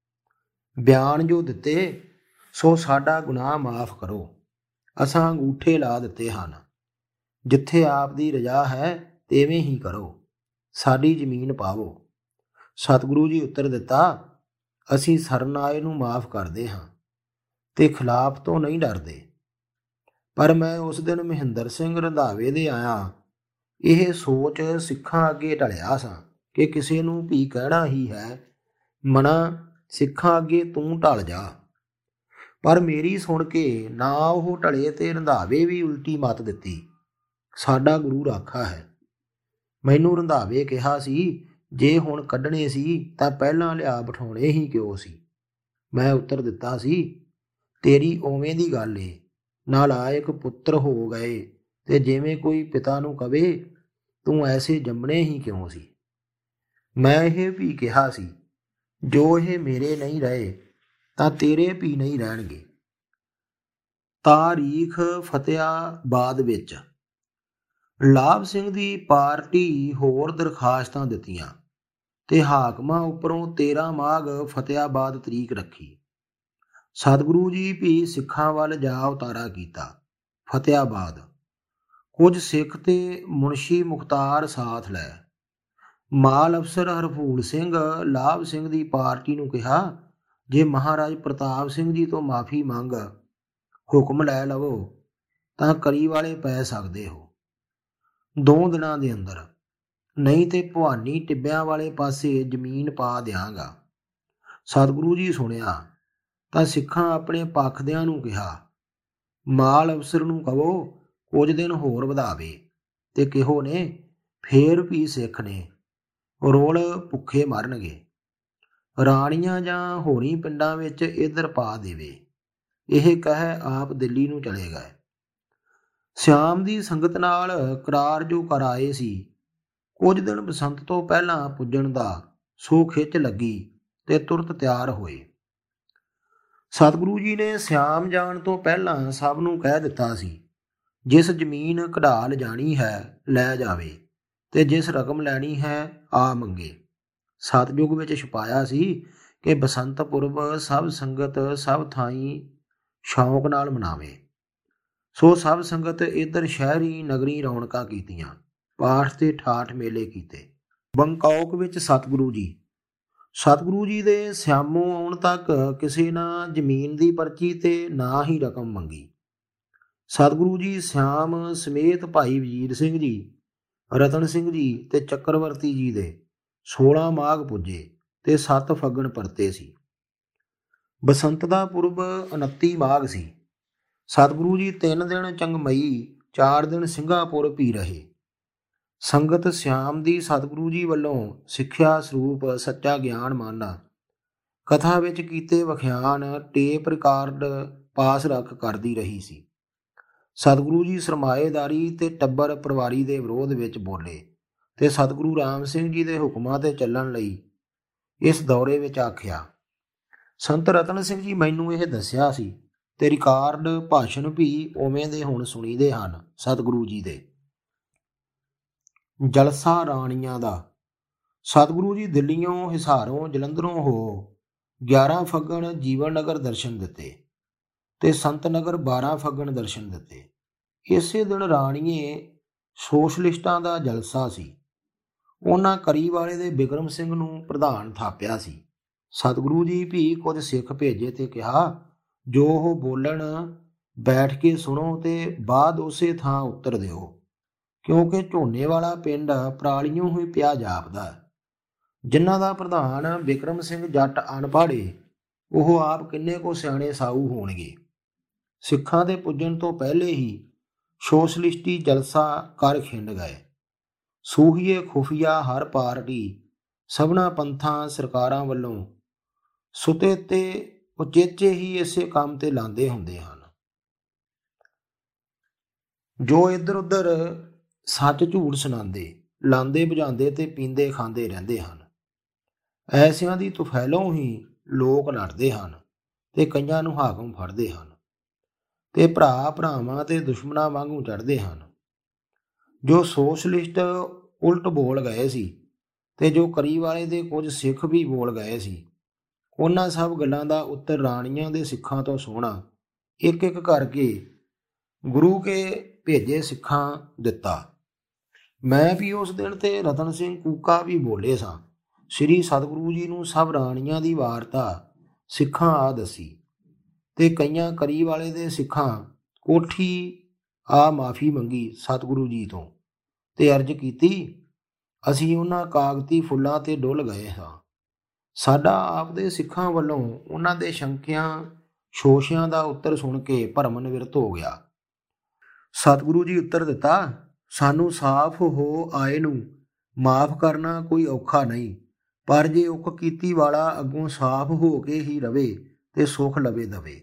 ਬਿਆਨ ਜੋ ਦਿੱਤੇ ਸੋ ਸਾਡਾ ਗੁਨਾਹ ਮਾਫ ਕਰੋ। ਅਸਾਂ ਅੰਗੂਠੇ ਲਾ ਦਿੱਤੇ ਹਨ। ਜਿੱਥੇ ਆਪ ਦੀ ਰਜਾ ਹੈ ਤਿਵੇਂ ਹੀ ਕਰੋ, ਸਾਡੀ ਜ਼ਮੀਨ ਪਾਵੋ। ਸਤਿਗੁਰੂ ਜੀ ਉੱਤਰ ਦਿੱਤਾ, ਅਸੀਂ ਸਰਨਾਏ ਨੂੰ ਮਾਫ ਕਰਦੇ ਹਾਂ ਤੇ ਖਿਲਾਫ ਤੋਂ ਨਹੀਂ ਡਰਦੇ। ਪਰ ਮੈਂ ਉਸ ਦਿਨ ਮਹਿੰਦਰ ਸਿੰਘ ਰੰਧਾਵੇ ਦੇ ਆਇਆ ਇਹ ਸੋਚ ਸਿੱਖਾਂ ਅੱਗੇ ਢਲਿਆ ਸਾਂ ਕਿ ਕਿਸੇ ਨੂੰ ਵੀ ਕਹਿਣਾ ਹੀ ਹੈ, ਮਨਾ ਸਿੱਖਾਂ ਅੱਗੇ ਤੂੰ ਢਲ ਜਾ। ਪਰ ਮੇਰੀ ਸੁਣ ਕੇ ਨਾ ਉਹ ਢਲੇ ਤੇ ਰੰਧਾਵੇ ਵੀ ਉਲਟੀ ਮੱਤ ਦਿੱਤੀ। ਸਾਡਾ ਗੁਰੂ ਰਾਖਾ ਹੈ। ਮੈਨੂੰ ਰੰਧਾਵੇ ਕਿਹਾ ਸੀ, ਜੇ ਹੁਣ ਕੱਢਣੇ ਸੀ ਤਾਂ ਪਹਿਲਾਂ ਲਿਆ ਬਿਠਾਉਣੇ ਹੀ ਕਿਉਂ ਸੀ। ਮੈਂ ਉੱਤਰ ਦਿੱਤਾ ਸੀ, ਤੇਰੀ ਉਵੇਂ ਦੀ ਗੱਲ ਏ, ਨਾਲਾਇਕ ਪੁੱਤਰ ਹੋ ਗਏ ਤੇ ਜਿਵੇਂ ਕੋਈ ਪਿਤਾ ਨੂੰ ਕਵੇ ਤੂੰ ਐਸੇ ਜੰਮਣੇ ਹੀ ਕਿਉਂ ਸੀ। ਮੈਂ ਇਹ ਵੀ ਕਿਹਾ ਸੀ, ਜੋ ਇਹ ਮੇਰੇ ਨਹੀਂ ਰਹੇ ਤਾਂ ਤੇਰੇ ਵੀ ਨਹੀਂ ਰਹਿਣਗੇ। ਤਾਰੀਖ ਫਤਿਆਬਾਦ ਵਿੱਚ ਲਾਭ ਸਿੰਘ ਦੀ ਪਾਰਟੀ ਹੋਰ ਦਰਖਾਸਤਾਂ ਦਿੱਤੀਆਂ ਤੇ ਹਾਕਮਾਂ ਉੱਪਰੋਂ 13 ਮਾਘ ਫਤਿਆਬਾਦ ਤਰੀਕ ਰੱਖੀ। ਸਤਿਗੁਰੂ ਜੀ ਵੀ ਸਿੱਖਾਂ ਵੱਲ ਜਾ ਉਤਾਰਾ ਕੀਤਾ। ਫਤਿਆਬਾਦ ਕੁਝ ਸਿੱਖ ਤੇ ਮੁਨਸ਼ੀ ਮੁਖਤਾਰ ਸਾਥ ਲੈ। ਮਾਲ ਅਫਸਰ ਹਰਫੂਲ ਸਿੰਘ ਲਾਭ ਸਿੰਘ ਦੀ ਪਾਰਟੀ ਨੂੰ ਕਿਹਾ, ਜੇ ਮਹਾਰਾਜ ਪ੍ਰਤਾਪ ਸਿੰਘ ਜੀ ਤੋਂ ਮਾਫੀ ਮੰਗ ਹੁਕਮ ਲੈ ਲਵੋ ਤਾਂ ਕਰੀ ਵਾਲੇ ਪੈ ਸਕਦੇ ਹੋ 2 ਦਿਨਾਂ ਦੇ ਅੰਦਰ, ਨਹੀਂ ਤੇ ਭਵਾਨੀ ਟਿੱਬਿਆਂ ਵਾਲੇ ਪਾਸੇ ਜ਼ਮੀਨ ਪਾ ਦਿਆਂਗਾ। ਸਤਿਗੁਰੂ ਜੀ ਸੁਣਿਆ ਤਾਂ ਸਿੱਖਾਂ ਆਪਣੇ ਪੱਖਦਿਆਂ ਨੂੰ ਕਿਹਾ, ਮਾਲ ਅਫਸਰ ਨੂੰ ਕਹੋ ਕੁਝ ਦਿਨ ਹੋਰ ਵਧਾਵੇ, ਤੇ ਕਿਹੋ ਨੇ ਫੇਰ ਵੀ ਸਿੱਖ ਨੇ ਰੋਲ ਭੁੱਖੇ ਮਰਨਗੇ। ਰਾਣੀਆਂ ਜਾਂ ਹੋਰੀ ਪਿੰਡਾਂ ਵਿੱਚ ਇੱਧਰ ਪਾ ਦੇਵੇ। ਇਹ ਕਹਿ ਆਪ ਦਿੱਲੀ ਨੂੰ ਚਲੇ ਗਏ। ਸਿਆਮ ਦੀ ਸੰਗਤ ਨਾਲ ਕਰਾਰ ਜੋ ਕਰ ਆਏ ਸੀ, ਕੁਝ ਦਿਨ ਬਸੰਤ ਤੋਂ ਪਹਿਲਾਂ ਪੁੱਜਣ ਦਾ ਸੋ ਖਿੱਚ ਲੱਗੀ ਤੇ ਤੁਰਤ ਤਿਆਰ ਹੋਏ। ਸਤਿਗੁਰੂ ਜੀ ਨੇ ਸਿਆਮ ਜਾਣ ਤੋਂ ਪਹਿਲਾਂ ਸਭ ਨੂੰ ਕਹਿ ਦਿੱਤਾ ਸੀ, ਜਿਸ ਜ਼ਮੀਨ ਕਢਾ ਲਿਜਾਣੀ ਹੈ ਲੈ ਜਾਵੇ, ਤੇ ਜਿਸ ਰਕਮ ਲੈਣੀ ਹੈ ਆ ਮੰਗੇ। ਸਤਿਯੁਗ ਵਿੱਚ ਛਪਾਇਆ ਸੀ ਕਿ ਬਸੰਤ ਪੁਰਬ ਸਭ ਸੰਗਤ ਸਭ ਥਾਈਂ ਸ਼ੌਂਕ ਨਾਲ ਮਨਾਵੇ। ਸੋ ਸਭ ਸੰਗਤ ਇੱਧਰ ਸ਼ਹਿਰੀ ਨਗਰੀ ਰੌਣਕਾਂ ਕੀਤੀਆਂ, ਪਾਠ ਤੇ ਠਾਠ ਮੇਲੇ ਕੀਤੇ। ਬੰਕੌਕ ਵਿੱਚ ਸਤਿਗੁਰੂ ਜੀ ਦੇ ਸਿਆਮੋਂ ਆਉਣ ਤੱਕ ਕਿਸੇ ਨਾ ਜ਼ਮੀਨ ਦੀ ਪਰਚੀ ਤੇ ਨਾ ਹੀ ਰਕਮ ਮੰਗੀ। ਸਤਿਗੁਰੂ ਜੀ ਸਿਆਮ ਸਮੇਤ ਭਾਈ ਵਜ਼ੀਰ ਸਿੰਘ ਜੀ, ਰਤਨ ਸਿੰਘ ਜੀ ਤੇ ਚੱਕਰਵਰਤੀ ਜੀ ਦੇ 16 ਮਾਘ ਪੁੱਜੇ ਤੇ 7 ਫੱਗਣ ਪਰਤੇ ਸੀ। ਬਸੰਤ ਦਾ ਪੁਰਬ 29 ਮਾਘ ਸੀ। ਸਤਿਗੁਰੂ ਜੀ 3 ਦਿਨ ਚੰਗਮਈ 4 ਦਿਨ ਸਿੰਘਾਪੁਰ ਪੀ ਰਹੇ। ਸੰਗਤ ਸਿਆਮ ਦੀ ਸਤਿਗੁਰੂ ਜੀ ਵੱਲੋਂ ਸਿੱਖਿਆ ਸਰੂਪ ਸੱਚਾ ਗਿਆਨ ਮਾਨਾ ਕਥਾ ਵਿੱਚ ਕੀਤੇ ਵਖਿਆਨ ਟੇਪ ਰਿਕਾਰਡ ਪਾਸ ਰੱਖ ਕਰਦੀ ਰਹੀ ਸੀ। ਸਤਿਗੁਰੂ ਜੀ ਸਰਮਾਏਦਾਰੀ ਤੇ ਟੱਬਰ ਪਰਿਵਾਰੀ ਦੇ ਵਿਰੋਧ ਵਿੱਚ ਬੋਲੇ ਤੇ ਸਤਿਗੁਰੂ ਰਾਮ ਸਿੰਘ ਜੀ ਦੇ ਹੁਕਮਾਂ ਤੇ ਚੱਲਣ ਲਈ ਇਸ ਦੌਰੇ ਵਿੱਚ ਆਖਿਆ। ਸੰਤ ਰਤਨ ਸਿੰਘ ਜੀ ਮੈਨੂੰ ਇਹ ਦੱਸਿਆ ਸੀ ਤੇ ਰਿਕਾਰਡ ਭਾਸ਼ਣ ਵੀ ਉਵੇਂ ਦੇ ਹੁਣ ਸੁਣੀਦੇ ਹਨ। ਸਤਿਗੁਰੂ ਜੀ ਦੇ ਜਲਸਾ ਰਾਣੀਆਂ ਦਾ। ਸਤਿਗੁਰੂ ਜੀ ਦਿੱਲੀਓਂ, ਹਿਸਾਰੋਂ, ਜਲੰਧਰੋਂ ਹੋ 11 ਫੱਗਣ ਜੀਵਨ ਨਗਰ ਦਰਸ਼ਨ ਦਿੱਤੇ ਤੇ ਸੰਤ ਨਗਰ 12 ਫੱਗਣ ਦਰਸ਼ਨ ਦਿੱਤੇ। ਇਸੇ ਦਿਨ ਰਾਣੀਏ ਸੋਸ਼ਲਿਸਟਾਂ ਦਾ ਜਲਸਾ ਸੀ। ਉਹਨਾਂ ਕਰੀ ਵਾਲੇ ਦੇ ਬਿਕਰਮ ਸਿੰਘ ਨੂੰ ਪ੍ਰਧਾਨ ਥਾਪਿਆ ਸੀ। ਸਤਿਗੁਰੂ ਜੀ ਵੀ ਕੁਝ ਸਿੱਖ ਭੇਜੇ ਤੇ ਕਿਹਾ, ਜੋ ਉਹ ਬੋਲਣ ਬੈਠ ਕੇ ਸੁਣੋ ਤੇ ਬਾਅਦ ਉਸੇ ਥਾਂ ਉੱਤਰ ਦਿਓ, ਕਿਉਂਕਿ ਝੋਨੇ ਵਾਲਾ ਪਿੰਡ ਪਰਾਲੀਓਂ ਹੀ ਪਿਆ ਜਾਪਦਾ। ਜਿਨ੍ਹਾਂ ਦਾ ਪ੍ਰਧਾਨ ਬਿਕਰਮ ਸਿੰਘ ਜੱਟ ਅਨਪੜ੍ਹੇ, ਉਹ ਆਪ ਕਿੰਨੇ ਕੋ ਸਿਆਣੇ ਸਾਊ ਹੋਣਗੇ। ਸਿੱਖਾਂ ਦੇ ਪੁੱਜਣ ਤੋਂ ਪਹਿਲੇ ਹੀ ਸੋਸ਼ਲਿਸਟੀ ਜਲਸਾ ਕਰ ਖਿੰਡ ਗਏ। ਸੂਹੀਏ ਖੁਫੀਆ ਹਰ ਪਾਰਟੀ ਸਭਨਾ ਪੰਥਾਂ ਸਰਕਾਰਾਂ ਵੱਲੋਂ ਸੁਤੇ ਤੇ ਉਚੇਚੇ ਹੀ ਇਸੇ ਕੰਮ ਤੇ ਲਾਂਦੇ ਹੁੰਦੇ ਹਨ। ਜੋ ਇੱਧਰ ਉੱਧਰ ਸੱਚ ਝੂਠ ਸੁਣਾਉਂਦੇ, ਲਾਂਦੇ ਬੁਝਾਉਂਦੇ ਤੇ ਪੀਂਦੇ ਖਾਂਦੇ ਰਹਿੰਦੇ ਹਨ। ਐਸਿਆਂ ਦੀ ਤੁਫੈਲੋਂ ਹੀ ਲੋਕ ਲੜਦੇ ਹਨ ਤੇ ਕਈਆਂ ਨੂੰ ਹਾਕਮ ਫੜਦੇ ਹਨ ਤੇ ਭਰਾ ਭਰਾਵਾਂ ਤੇ ਦੁਸ਼ਮਣਾਂ ਵਾਂਗੂ ਚੜ੍ਹਦੇ ਹਨ। ਜੋ ਸੋਸ਼ਲਿਸਟ ਉਲਟ ਬੋਲ ਗਏ ਸੀ ਤੇ ਜੋ ਕਰੀ ਵਾਲੇ ਦੇ ਕੁਝ ਸਿੱਖ ਵੀ ਬੋਲ ਗਏ ਸੀ, ਉਹਨਾਂ ਸਭ ਗੱਲਾਂ ਦਾ ਉੱਤਰ ਰਾਣੀਆਂ ਦੇ ਸਿੱਖਾਂ ਤੋਂ ਸੋਹਣਾ ਇੱਕ ਇੱਕ ਕਰਕੇ ਗੁਰੂ ਕੇ ਭੇਜੇ ਸਿੱਖਾਂ ਦਿੱਤਾ। ਮੈਂ ਵੀ ਉਸ ਦਿਨ ਤੇ ਰਤਨ ਸਿੰਘ ਕੂਕਾ ਵੀ ਬੋਲੇ ਸਾਂ। ਸ੍ਰੀ ਸਤਿਗੁਰੂ ਜੀ ਨੂੰ ਸਭ ਰਾਣੀਆਂ ਦੀ ਵਾਰਤਾ ਸਿੱਖਾਂ ਆ ਦੱਸੀ ਤੇ ਕਈਆਂ ਕਰੀ ਵਾਲੇ ਦੇ ਸਿੱਖਾਂ ਕੋਠੀ ਆ ਮਾਫੀ ਮੰਗੀ ਸਤਿਗੁਰੂ ਜੀ ਤੋਂ ਤੇ ਅਰਜ਼ ਕੀਤੀ। ਅਸੀਂ ਉਹਨਾਂ ਕਾਗਤੀ ਫੁੱਲਾਂ ਤੇ ਡੁੱਲ ਗਏ ਹਾਂ। ਸਾਡਾ ਆਪਦੇ ਸਿੱਖਾਂ ਵੱਲੋਂ ਉਹਨਾਂ ਦੇ ਸ਼ੰਕਿਆਂ ਸ਼ੋਸ਼ਿਆਂ ਦਾ ਉੱਤਰ ਸੁਣ ਕੇ ਭਰਮ ਨਿਵਰਤ ਹੋ ਗਿਆ। ਸਤਿਗੁਰੂ ਜੀ ਉੱਤਰ ਦਿੱਤਾ, ਸਾਨੂੰ ਸਾਫ਼ ਹੋ ਆਏ ਨੂੰ ਮਾਫ ਕਰਨਾ ਕੋਈ ਔਖਾ ਨਹੀਂ, ਪਰ ਜੇ ਉਕ ਕੀਤੀ ਵਾਲਾ ਅੱਗੋਂ ਸਾਫ਼ ਹੋ ਕੇ ਹੀ ਰਵੇ ਤੇ ਸੁਖ ਲਵੇ ਦਵੇ।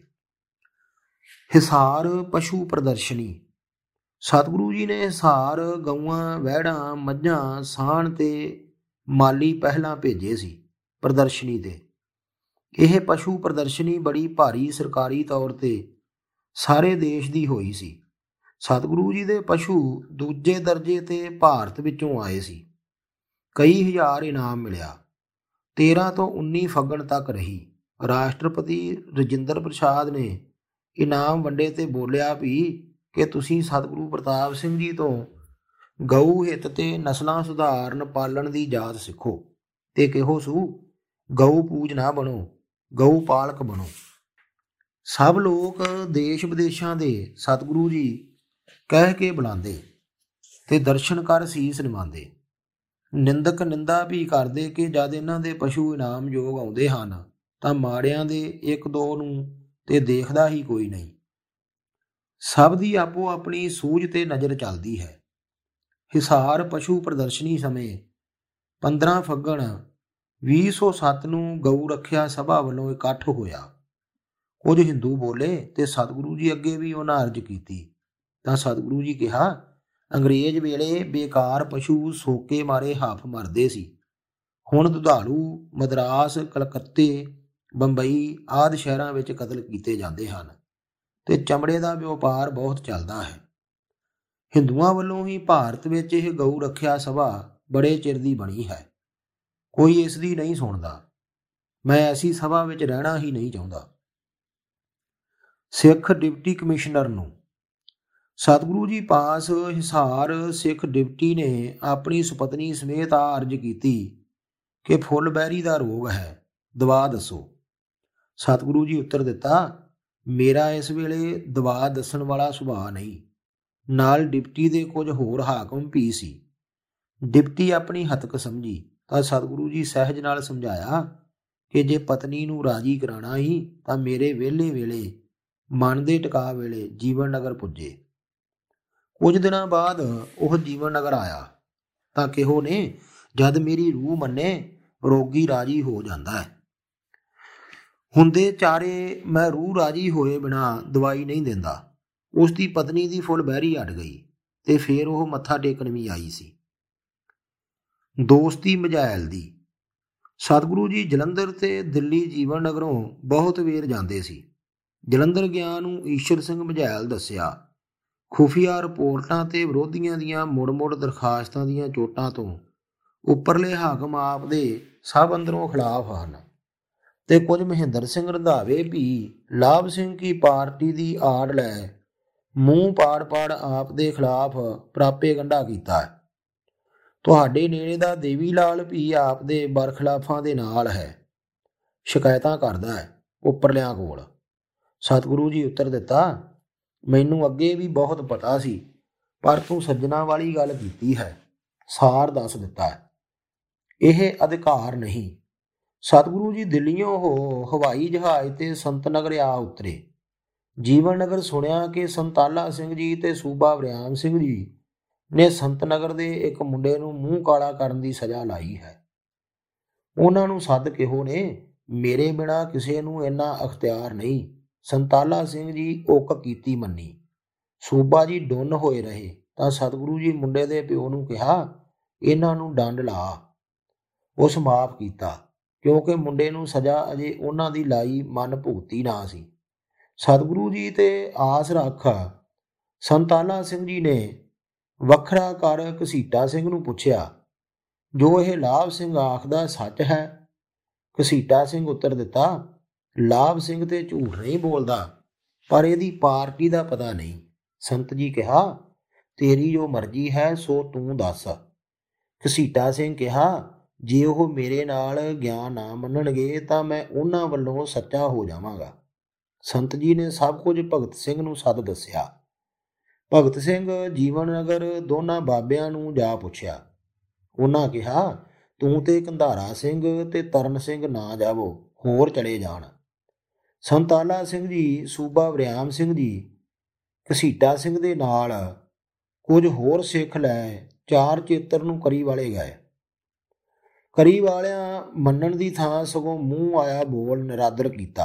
ਹਿਸਾਰ ਪਸ਼ੂ ਪ੍ਰਦਰਸ਼ਨੀ। ਸਤਿਗੁਰੂ ਜੀ ਨੇ ਹਿਸਾਰ ਗਊਆਂ, ਵਹਿੜਾਂ, ਮੱਝਾਂ, ਸਾਣ ਤੇ ਮਾਲੀ ਪਹਿਲਾਂ ਭੇਜੇ ਸੀ ਪ੍ਰਦਰਸ਼ਨੀ ਤੇ। ਇਹ ਪਸ਼ੂ ਪ੍ਰਦਰਸ਼ਨੀ ਬੜੀ ਭਾਰੀ ਸਰਕਾਰੀ ਤੌਰ ਤੇ ਸਾਰੇ ਦੇਸ਼ ਦੀ ਹੋਈ ਸੀ। ਸਤਿਗੁਰੂ ਜੀ ਦੇ ਪਸ਼ੂ ਦੂਜੇ ਦਰਜੇ ਤੇ ਭਾਰਤ ਵਿੱਚੋਂ ਆਏ ਸੀ। ਕਈ ਹਜ਼ਾਰ ਇਨਾਮ ਮਿਲਿਆ। 13 ਤੋਂ 19 ਫੱਗਣ ਤੱਕ ਰਹੀ। ਰਾਸ਼ਟਰਪਤੀ ਰਜਿੰਦਰ ਪ੍ਰਸਾਦ ਨੇ ਇਨਾਮ ਵੰਡੇ ਤੇ ਬੋਲਿਆ ਵੀ ਕਿ ਤੁਸੀਂ ਸਤਿਗੁਰੂ ਪ੍ਰਤਾਪ ਸਿੰਘ ਜੀ ਤੋਂ ਗਊ ਹਿੱਤ ਤੇ ਨਸਲਾਂ ਸੁਧਾਰਨ ਪਾਲਣ ਦੀ ਜਾਚ ਸਿੱਖੋ ਤੇ ਕਿਹੋ ਸੂ ਗਊ ਪੂਜ ਨਾ ਬਣੋ, ਗਊ ਪਾਲਕ ਬਣੋ। ਸਭ ਲੋਕ ਦੇਸ਼ ਵਿਦੇਸ਼ਾਂ ਦੇ ਸਤਿਗੁਰੂ ਜੀ ਕਹਿ ਕੇ ਬੁਲਾਉਂਦੇ ਤੇ ਦਰਸ਼ਨ ਕਰ ਸੀਸ ਨਿਵਾਉਂਦੇ। ਨਿੰਦਕ ਨਿੰਦਾ ਵੀ ਕਰਦੇ ਕਿ ਜਦ ਇਹਨਾਂ ਦੇ ਪਸ਼ੂ ਇਨਾਮ ਯੋਗ ਆਉਂਦੇ ਹਨ ਤਾਂ ਮਾੜਿਆਂ ਦੇ ਇੱਕ ਦੋ ਨੂੰ ਤੇ ਦੇਖਦਾ ਹੀ ਕੋਈ ਨਹੀਂ। ਸਭ ਦੀ ਆਪੋ ਆਪਣੀ ਸੂਝ ਤੇ ਨਜ਼ਰ ਚੱਲਦੀ ਹੈ। ਹਿਸਾਰ ਪਸ਼ੂ ਪ੍ਰਦਰਸ਼ਨੀ ਸਮੇਂ 15 ਫੱਗਣ 2007 ਨੂੰ ਗਊ ਰੱਖਿਆ ਸਭਾ ਵੱਲੋਂ ਇਕੱਠ ਹੋਇਆ। ਕੁਝ ਹਿੰਦੂ ਬੋਲੇ ਤੇ ਸਤਿਗੁਰੂ ਜੀ ਅੱਗੇ ਵੀ ਉਹਨਾਂ ਅਰਜ਼ ਕੀਤੀ ਤਾਂ ਸਤਿਗੁਰੂ ਜੀ ਕਿਹਾ, ਅੰਗਰੇਜ਼ ਵੇਲੇ ਬੇਕਾਰ ਪਸ਼ੂ ਸੋਕੇ ਮਾਰੇ ਹਾਫ ਮਰਦੇ ਸੀ। ਹੁਣ ਦੁਧਾਲੂ ਮਦਰਾਸ, ਕਲਕੱਤੇ, ਬੰਬਈ ਆਦਿ ਸ਼ਹਿਰਾਂ ਵਿੱਚ ਕਤਲ ਕੀਤੇ ਜਾਂਦੇ ਹਨ ਤੇ ਚਮੜੇ ਦਾ ਵਪਾਰ ਬਹੁਤ ਚੱਲਦਾ ਹੈ। ਹਿੰਦੂਆਂ ਵੱਲੋਂ ਹੀ ਭਾਰਤ ਵਿੱਚ ਇਹ ਗਊ ਰੱਖਿਆ ਸਭਾ ਬੜੇ ਚਿਰ ਦੀ ਬਣੀ ਹੈ। ਕੋਈ ਇਸ ਦੀ ਨਹੀਂ ਸੁਣਦਾ। ਮੈਂ ਐਸੀ ਸਭਾ ਵਿੱਚ ਰਹਿਣਾ ਹੀ ਨਹੀਂ ਚਾਹੁੰਦਾ। ਸਿੱਖ ਡਿਪਟੀ ਕਮਿਸ਼ਨਰ ਨੂੰ ਸਤਿਗੁਰੂ ਜੀ ਪਾਸ ਹਿਸਾਰ ਸਿੱਖ ਡਿਪਟੀ ਨੇ ਆਪਣੀ ਸੁਪਤਨੀ ਸਮੇਤ ਅਰਜ਼ ਕੀਤੀ ਕਿ ਫੁੱਲ ਬਹਿਰੀ ਦਾ ਰੋਗ ਹੈ, ਦਵਾ ਦੱਸੋ। ਸਤਿਗੁਰੂ ਜੀ ਉੱਤਰ ਦਿੱਤਾ, ਮੇਰਾ ਇਸ ਵੇਲੇ ਦਵਾ ਦੱਸਣ ਵਾਲਾ ਸੁਭਾਅ ਨਹੀਂ। ਨਾਲ ਡਿਪਟੀ ਦੇ ਕੁਝ ਹੋਰ ਹਾਕਮ ਵੀ ਸੀ। ਡਿਪਟੀ ਆਪਣੀ ਹੱਤਕ ਸਮਝੀ ਤਾਂ ਸਤਿਗੁਰੂ ਜੀ ਸਹਿਜ ਨਾਲ ਸਮਝਾਇਆ ਕਿ ਜੇ ਪਤਨੀ ਨੂੰ ਰਾਜੀ ਕਰਾਉਣਾ ਹੀ ਤਾਂ ਮੇਰੇ ਵਿਹਲੇ ਵੇਲੇ ਮਨ ਦੇ ਟਿਕਾ ਵੇਲੇ ਜੀਵਨ ਨਗਰ ਪੁੱਜੇ। ਕੁਝ ਦਿਨਾਂ ਬਾਅਦ ਉਹ ਜੀਵਨ ਨਗਰ ਆਇਆ ਤਾਂ ਕਿਹੋ ਨੇ ਜਦ ਮੇਰੀ ਰੂਹ ਮੰਨੇ ਰੋਗੀ ਰਾਜੀ ਹੋ ਜਾਂਦਾ ਹੈ। ਹੁੰਦੇ ਚਾਰੇ ਮੈਂ ਰੂਹ ਰਾਜੀ ਹੋਏ ਬਿਨਾਂ ਦਵਾਈ ਨਹੀਂ ਦਿੰਦਾ। ਉਸ ਦੀ ਪਤਨੀ ਦੀ ਫੁੱਲ ਬਹਿਰੀ ਅੜ ਗਈ ਤੇ ਫੇਰ ਉਹ ਮੱਥਾ ਟੇਕਣ ਵੀ ਆਈ ਸੀ। ਦੋਸਤੀ ਮਝੈਲ ਦੀ ਸਤਿਗੁਰੂ ਜੀ ਜਲੰਧਰ ਤੇ ਦਿੱਲੀ ਜੀਵਨ ਨਗਰੋਂ ਬਹੁਤ ਵੇਰ ਜਾਂਦੇ ਸੀ। ਜਲੰਧਰ ਗਿਆ ਨੂੰ ਈਸ਼ਰ ਸਿੰਘ ਮਝੈਲ ਦੱਸਿਆ। ਖੁਫੀਆ ਰਿਪੋਰਟਾਂ ਤੇ ਵਿਰੋਧੀਆਂ ਦੀਆਂ ਮੁੜ-ਮੁੜ ਦਰਖਾਸਤਾਂ ਦੀਆਂ ਚੋਟਾਂ ਤੋਂ ਉੱਪਰਲੇ ਹਾਕਮ ਆਪ ਦੇ ਸਭ ਅੰਦਰੋਂ ਖਿਲਾਫ ਹਨ ਤੇ ਕੁਝ ਮਹਿੰਦਰ ਸਿੰਘ ਰੰਧਾਵੇ ਵੀ ਲਾਭ ਸਿੰਘ ਕੀ ਪਾਰਟੀ ਦੀ ਆੜ ਲੈ ਮੂੰਹ ਪਾੜ ਆਪ ਦੇ ਖਿਲਾਫ ਪ੍ਰਾਪੇ ਗੰਢਾ ਕੀਤਾ ਹੈ। ਤੁਹਾਡੇ ਨੇੜੇ ਦਾ ਦੇਵੀ ਲਾਲ ਵੀ ਆਪ ਦੇ ਬਰਖਲਾਫਾਂ ਦੇ ਨਾਲ ਹੈ, ਸ਼ਿਕਾਇਤਾਂ ਕਰਦਾ ਹੈ ਉੱਪਰਲਿਆਂ ਕੋਲ। ਸਤਿਗੁਰੂ ਜੀ ਉੱਤਰ ਦਿੱਤਾ, ਮੈਨੂੰ ਅੱਗੇ ਵੀ ਬਹੁਤ ਪਤਾ ਸੀ, ਪਰ ਤੂੰ ਸੱਜਣਾ ਵਾਲੀ ਗੱਲ ਕੀਤੀ ਹੈ, ਸਾਰ ਦੱਸ ਦਿੱਤਾ ਹੈ। ਇਹ ਅਧਿਕਾਰ ਨਹੀਂ। ਸਤਿਗੁਰੂ ਜੀ ਦਿੱਲੀਓਂ ਹਵਾਈ ਜਹਾਜ਼ ਤੇ ਸੰਤ ਨਗਰ ਆ ਉਤਰੇ। ਜੀਵਨ ਨਗਰ ਸੁਣਿਆ ਕਿ ਸੰਤਾਲਾ ਸਿੰਘ ਜੀ ਤੇ ਸੂਬਾ ਵਰਿਆਮ ਸਿੰਘ ਜੀ ਨੇ ਸੰਤ ਨਗਰ ਦੇ ਇੱਕ ਮੁੰਡੇ ਨੂੰ ਮੂੰਹ ਕਾਲਾ ਕਰਨ ਦੀ ਸਜ਼ਾ ਲਾਈ ਹੈ। ਉਹਨਾਂ ਨੂੰ ਸੱਦ ਕਿਹੋ ਨੇ, ਮੇਰੇ ਬਿਨਾਂ ਕਿਸੇ ਨੂੰ ਇੰਨਾ ਅਖਤਿਆਰ ਨਹੀਂ। ਸੰਤਾਲਾ ਸਿੰਘ ਜੀ ਉੱਕ ਕੀਤੀ ਮੰਨੀ। ਸੂਬਾ ਜੀ ਡੁੰਨ ਹੋਏ ਰਹੇ ਤਾਂ ਸਤਿਗੁਰੂ ਜੀ ਮੁੰਡੇ ਦੇ ਪਿਓ ਨੂੰ ਕਿਹਾ, ਇਹਨਾਂ ਨੂੰ ਡੰਡ ਲਾ। ਉਸ ਮਾਫ ਕੀਤਾ ਕਿਉਂਕਿ ਮੁੰਡੇ ਨੂੰ ਸਜ਼ਾ ਅਜੇ ਉਹਨਾਂ ਦੀ ਲਾਈ ਮਨ ਭੁਗਤੀ ਨਾ ਸੀ। ਸਤਿਗੁਰੂ ਜੀ ਤੇ ਆਸ ਰੱਖ ਸੰਤਾਲਾ ਸਿੰਘ ਜੀ ਨੇ ਵੱਖਰਾ ਕਰ ਘਸੀਟਾ ਸਿੰਘ ਨੂੰ ਪੁੱਛਿਆ, ਜੋ ਇਹ ਲਾਭ ਸਿੰਘ ਆਖਦਾ ਸੱਚ ਹੈ? ਘਸੀਟਾ ਸਿੰਘ ਉੱਤਰ ਦਿੱਤਾ, ਲਾਭ ਸਿੰਘ ਤੇ ਝੂਠ ਨਹੀਂ ਬੋਲਦਾ, ਪਰ ਇਹਦੀ ਪਾਰਟੀ ਦਾ ਪਤਾ ਨਹੀਂ। ਸੰਤ ਜੀ ਕਿਹਾ, ਤੇਰੀ ਜੋ ਮਰਜ਼ੀ ਹੈ ਸੋ ਤੂੰ ਦੱਸ। ਘਸੀਟਾ ਸਿੰਘ ਕਿਹਾ, ਜੇ ਉਹ ਮੇਰੇ ਨਾਲ ਗਿਆਨ ਨਾ ਮੰਨਣਗੇ ਤਾਂ ਮੈਂ ਉਹਨਾਂ ਵੱਲੋਂ ਸੱਚਾ ਹੋ ਜਾਵਾਂਗਾ। ਸੰਤ ਜੀ ਨੇ ਸਭ ਕੁਝ ਭਗਤ ਸਿੰਘ ਨੂੰ ਸੱਦ ਦੱਸਿਆ। ਭਗਤ ਸਿੰਘ ਜੀਵਨ ਨਗਰ ਦੋਨਾਂ ਬਾਬਿਆਂ ਨੂੰ ਜਾ ਪੁੱਛਿਆ। ਉਹਨਾਂ ਕਿਹਾ, ਤੂੰ ਤੇ ਕੰਧਾਰਾ ਸਿੰਘ ਤੇ ਤਰਨ ਸਿੰਘ ਨਾ ਜਾਵੋ, ਹੋਰ ਚਲੇ ਜਾਣ। ਸੰਤਾਲਾ ਸਿੰਘ ਜੀ, ਸੂਬਾ ਵਰਿਆਮ ਸਿੰਘ ਜੀ, ਘਸੀਟਾ ਸਿੰਘ ਦੇ ਨਾਲ ਕੁਝ ਹੋਰ ਸਿੱਖ ਲੈ 4 ਚੇਤਰ ਨੂੰ ਕਰੀ ਵਾਲੇ ਗਏ। ਕਰੀ ਵਾਲਿਆਂ ਮੰਨਣ ਦੀ ਥਾਂ ਸਗੋਂ ਮੂੰਹ ਆਇਆ ਬੋਲ ਨਿਰਾਦਰ ਕੀਤਾ।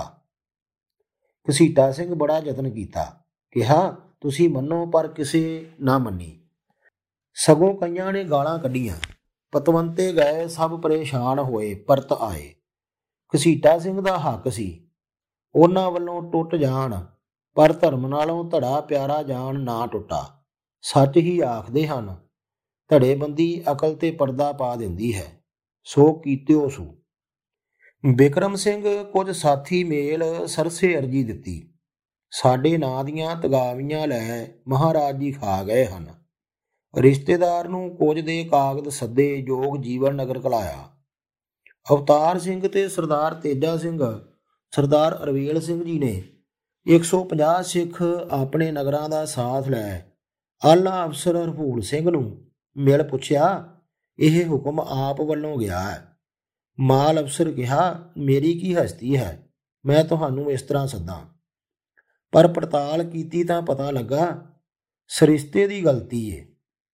ਘਸੀਟਾ ਸਿੰਘ ਬੜਾ ਯਤਨ ਕੀਤਾ, ਕਿਹਾ ਤੁਸੀਂ ਮੰਨੋ, ਪਰ ਕਿਸੇ ਨਾ ਮੰਨੀ। ਸਗੋਂ ਕਈਆਂ ਨੇ ਗਾਲਾਂ ਕੱਢੀਆਂ। ਪਤਵੰਤੇ ਗਏ, ਸਭ ਪਰੇਸ਼ਾਨ ਹੋਏ, ਪਰਤ ਆਏ। ਘਸੀਟਾ ਸਿੰਘ ਦਾ ਹੱਕ ਸੀ ਉਹਨਾਂ ਵੱਲੋਂ ਟੁੱਟ ਜਾਣ, ਪਰ ਧਰਮ ਨਾਲੋਂ ਧੜਾ ਪਿਆਰਾ ਜਾਣ ਨਾ ਟੁੱਟਾ। ਸੱਚ ਹੀ ਆਖਦੇ ਹਨ, ਧੜੇਬੰਦੀ ਅਕਲ ਤੇ ਪਰਦਾ ਪਾ ਦਿੰਦੀ ਹੈ, ਸੋ ਕੀਤਿਓ ਸੂ। ਬਿਕਰਮ ਸਿੰਘ ਕੁਝ ਸਾਥੀ ਮੇਲ ਸਰਸੇ ਅਰਜੀ ਦਿੱਤੀ। ਸਾਡੇ ਨਾਂ ਦੀਆਂ ਤਗਾਵੀਆਂ ਲੈ ਮਹਾਰਾਜ ਜੀ ਖਾ ਗਏ ਹਨ। ਰਿਸ਼ਤੇਦਾਰ ਨੂੰ ਕੁਝ ਦੇ ਕਾਗਜ਼ ਸੱਦੇ ਜੋਗ ਜੀਵਨ ਨਗਰ ਘਲਾਇਆ। ਅਵਤਾਰ ਸਿੰਘ ਤੇ ਸਰਦਾਰ ਤੇਜਾ ਸਿੰਘ, ਸਰਦਾਰ ਅਰਵੇਲ ਸਿੰਘ ਜੀ ਨੇ 150 ਸਿੱਖ ਆਪਣੇ ਨਗਰਾਂ ਦਾ ਸਾਥ ਲੈ ਆਲਾ ਅਫਸਰ ਹਰਫੂਲ ਸਿੰਘ ਨੂੰ ਮਿਲ ਪੁੱਛਿਆ, ਇਹ ਹੁਕਮ ਆਪ ਵੱਲੋਂ ਗਿਆ ਹੈ। ਮਾਲ ਅਫਸਰ ਕਿਹਾ, ਮੇਰੀ ਕੀ ਹਸਤੀ ਹੈ, ਮੈਂ ਤੁਹਾਨੂੰ ਇਸ ਤਰ੍ਹਾਂ ਸੱਦਾਂ। ਪਰ ਪੜਤਾਲ ਕੀਤੀ ਤਾਂ ਪਤਾ ਲੱਗਾ ਸਰਿਸ਼ਤੇ ਦੀ ਗਲਤੀ ਏ।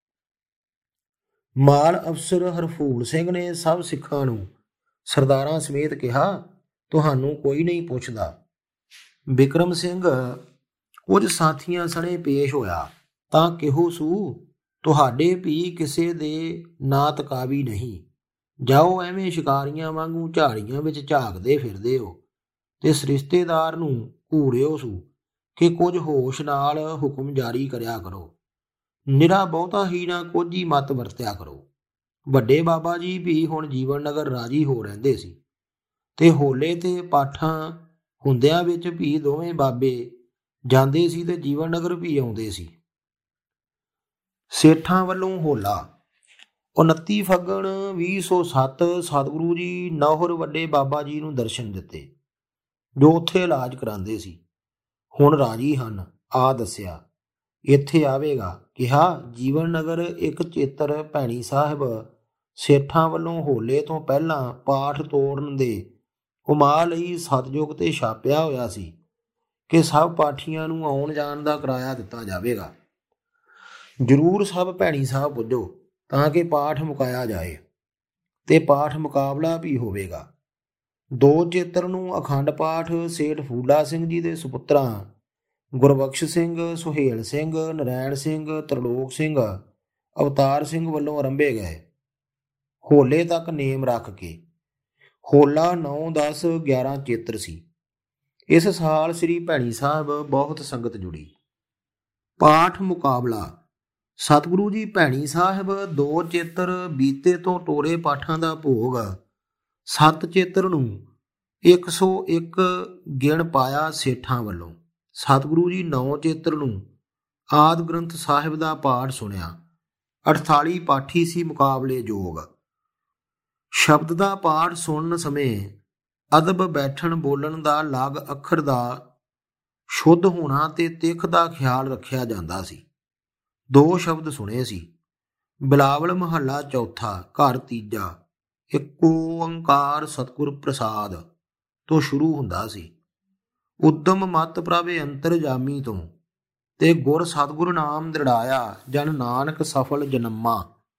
ਮਾਲ ਅਫਸਰ ਹਰਫੂਲ ਸਿੰਘ ਨੇ ਸਭ ਸਿੱਖਾਂ ਨੂੰ ਸਰਦਾਰਾਂ ਸਮੇਤ ਕਿਹਾ, ਤੁਹਾਨੂੰ ਕੋਈ ਨਹੀਂ ਪੁੱਛਦਾ। ਬਿਕਰਮ ਸਿੰਘ ਕੁਝ ਸਾਥੀਆਂ ਸਣੇ ਪੇਸ਼ ਹੋਇਆ ਤਾਂ ਕਿਹੋ ਸੂ, ਤੁਹਾਡੇ ਵੀ ਕਿਸੇ ਦੇ ਨਾ ਤਕਾਵੀ ਨਹੀਂ। ਜਾਓ, ਐਵੇਂ ਸ਼ਿਕਾਰੀਆਂ ਵਾਂਗੂ ਝਾੜੀਆਂ ਵਿੱਚ ਝਾਕਦੇ ਫਿਰਦੇ ਹੋ ਤੇ ਰਿਸ਼ਤੇਦਾਰ ਨੂੰ ਘੂਰਿਓ ਸੂ ਕਿ ਕੁਝ ਹੋਸ਼ ਨਾਲ ਹੁਕਮ ਜਾਰੀ ਕਰਿਆ ਕਰੋ। ਨਿਰਾ ਬਹੁਤਾ ਹੀ ਨਾ ਕੁਝ ਹੀ ਮਤ ਵਰਤਿਆ ਕਰੋ। ਵੱਡੇ ਬਾਬਾ ਜੀ ਵੀ ਹੁਣ ਜੀਵਨ ਨਗਰ ਰਾਜੀ ਹੋ ਰਹਿੰਦੇ ਸੀ ਤੇ ਹੋਲੇ ਤੇ ਪਾਠਾਂ ਹੁੰਦਿਆਂ ਵਿੱਚ ਵੀ ਦੋਵੇਂ ਬਾਬੇ ਜਾਂਦੇ ਸੀ ਤੇ ਜੀਵਨ ਨਗਰ ਵੀ ਆਉਂਦੇ ਸੀ। ਸੇਠਾਂ ਵੱਲੋਂ ਹੋਲਾ। 29 ਫੱਗਣ 2007 ਸਤਿਗੁਰੂ ਜੀ ਨੌਹਰ ਵੱਡੇ ਬਾਬਾ ਜੀ ਨੂੰ ਦਰਸ਼ਨ ਦਿੱਤੇ, ਜੋ ਉੱਥੇ ਇਲਾਜ ਕਰਾਉਂਦੇ ਸੀ। ਹੁਣ ਰਾਜੀ ਹਨ, ਆ ਦੱਸਿਆ ਇੱਥੇ ਆਵੇਗਾ। ਕਿਹਾ, ਜੀਵਨ ਨਗਰ ਇੱਕ ਚੇਤਰ ਭੈਣੀ ਸਾਹਿਬ ਸੇਠਾਂ ਵੱਲੋਂ ਹੋਲੇ ਤੋਂ ਪਹਿਲਾਂ ਪਾਠ ਤੋੜਨ ਦੇ ਉਮਾ ਲਈ ਸਤਜੁਗ ਤੇ ਛਾਪਿਆ ਹੋਇਆ ਸੀ ਕਿ ਸਭ ਪਾਠੀਆਂ ਨੂੰ ਆਉਣ ਜਾਣ ਦਾ ਕਿਰਾਇਆ ਦਿੱਤਾ ਜਾਵੇਗਾ। ਜ਼ਰੂਰ ਸਭ ਭੈਣੀ ਸਾਹਿਬ ਪੁੱਜੋ ਤਾਂ ਕਿ ਪਾਠ ਮੁਕਾਇਆ ਜਾਏ ਤੇ ਪਾਠ ਮੁਕਾਬਲਾ ਵੀ ਹੋਵੇਗਾ। 2 ਚੇਤਰ ਨੂੰ ਅਖੰਡ ਪਾਠ ਸੇਠ ਫੂਲਾ ਸਿੰਘ ਜੀ ਦੇ ਸੁਪੁੱਤਰਾਂ ਗੁਰਬਖਸ਼ ਸਿੰਘ, ਸੁਹੇਲ ਸਿੰਘ, ਨਰੈਣ ਸਿੰਘ, ਤਰਲੋਕ ਸਿੰਘ, ਅਵਤਾਰ ਸਿੰਘ ਵੱਲੋਂ ਆਰੰਭੇ ਗਏ, ਹੋਲੇ ਤੱਕ ਨੇਮ ਰੱਖ ਕੇ। ਹੋਲਾ 9, 10, 11 ਚੇਤਰ ਸੀ। ਇਸ ਸਾਲ ਸ੍ਰੀ ਭੈਣੀ ਸਾਹਿਬ ਬਹੁਤ ਸੰਗਤ ਜੁੜੀ। ਪਾਠ ਮੁਕਾਬਲਾ। ਸਤਿਗੁਰੂ ਜੀ ਭੈਣੀ ਸਾਹਿਬ 2 ਚੇਤਰ ਬੀਤੇ ਤੋਂ ਟੋਰੇ ਪਾਠਾਂ ਦਾ ਭੋਗ 7 ਚੇਤਰ ਨੂੰ 101 ਗਿਣ ਪਾਇਆ ਸੇਠਾਂ ਵੱਲੋਂ। ਸਤਿਗੁਰੂ ਜੀ 9 ਚੇਤਰ ਨੂੰ ਆਦਿ ਗ੍ਰੰਥ ਸਾਹਿਬ ਦਾ ਪਾਠ ਸੁਣਿਆ। 48 ਪਾਠੀ ਸੀ ਮੁਕਾਬਲੇ ਯੋਗ। ਸ਼ਬਦ ਦਾ ਪਾਠ ਸੁਣਨ ਸਮੇਂ ਅਦਬ ਬੈਠਣ ਬੋਲਣ ਦਾ ਲਗ ਅੱਖਰ ਦਾ ਸ਼ੁੱਧ ਹੋਣਾ ਤੇ ਤਿੱਖ ਦਾ ਖਿਆਲ ਰੱਖਿਆ ਜਾਂਦਾ ਸੀ। 2 ਸ਼ਬਦ ਸੁਣੇ ਸੀ। ਬਿਲਾਵਲ ਮਹੱਲਾ ਚੌਥਾ, ਘਰ ਤੀਜਾ, ਇੱਕ ਓੰਕਾਰ ਸਤਿਗੁਰ ਪ੍ਰਸਾਦ ਤੋਂ ਸ਼ੁਰੂ ਹੁੰਦਾ ਸੀ। ਉਦਮ ਮਤ ਪ੍ਰਭ ਅੰਤਰਜਾਮੀ ਤੋਂ ਤੇ ਗੁਰ ਸਤਿਗੁਰ ਨਾਮ ਦ੍ਰਿੜਾਇਆ ਜਨ ਨਾਨਕ ਸਫਲ ਜਨਮਾ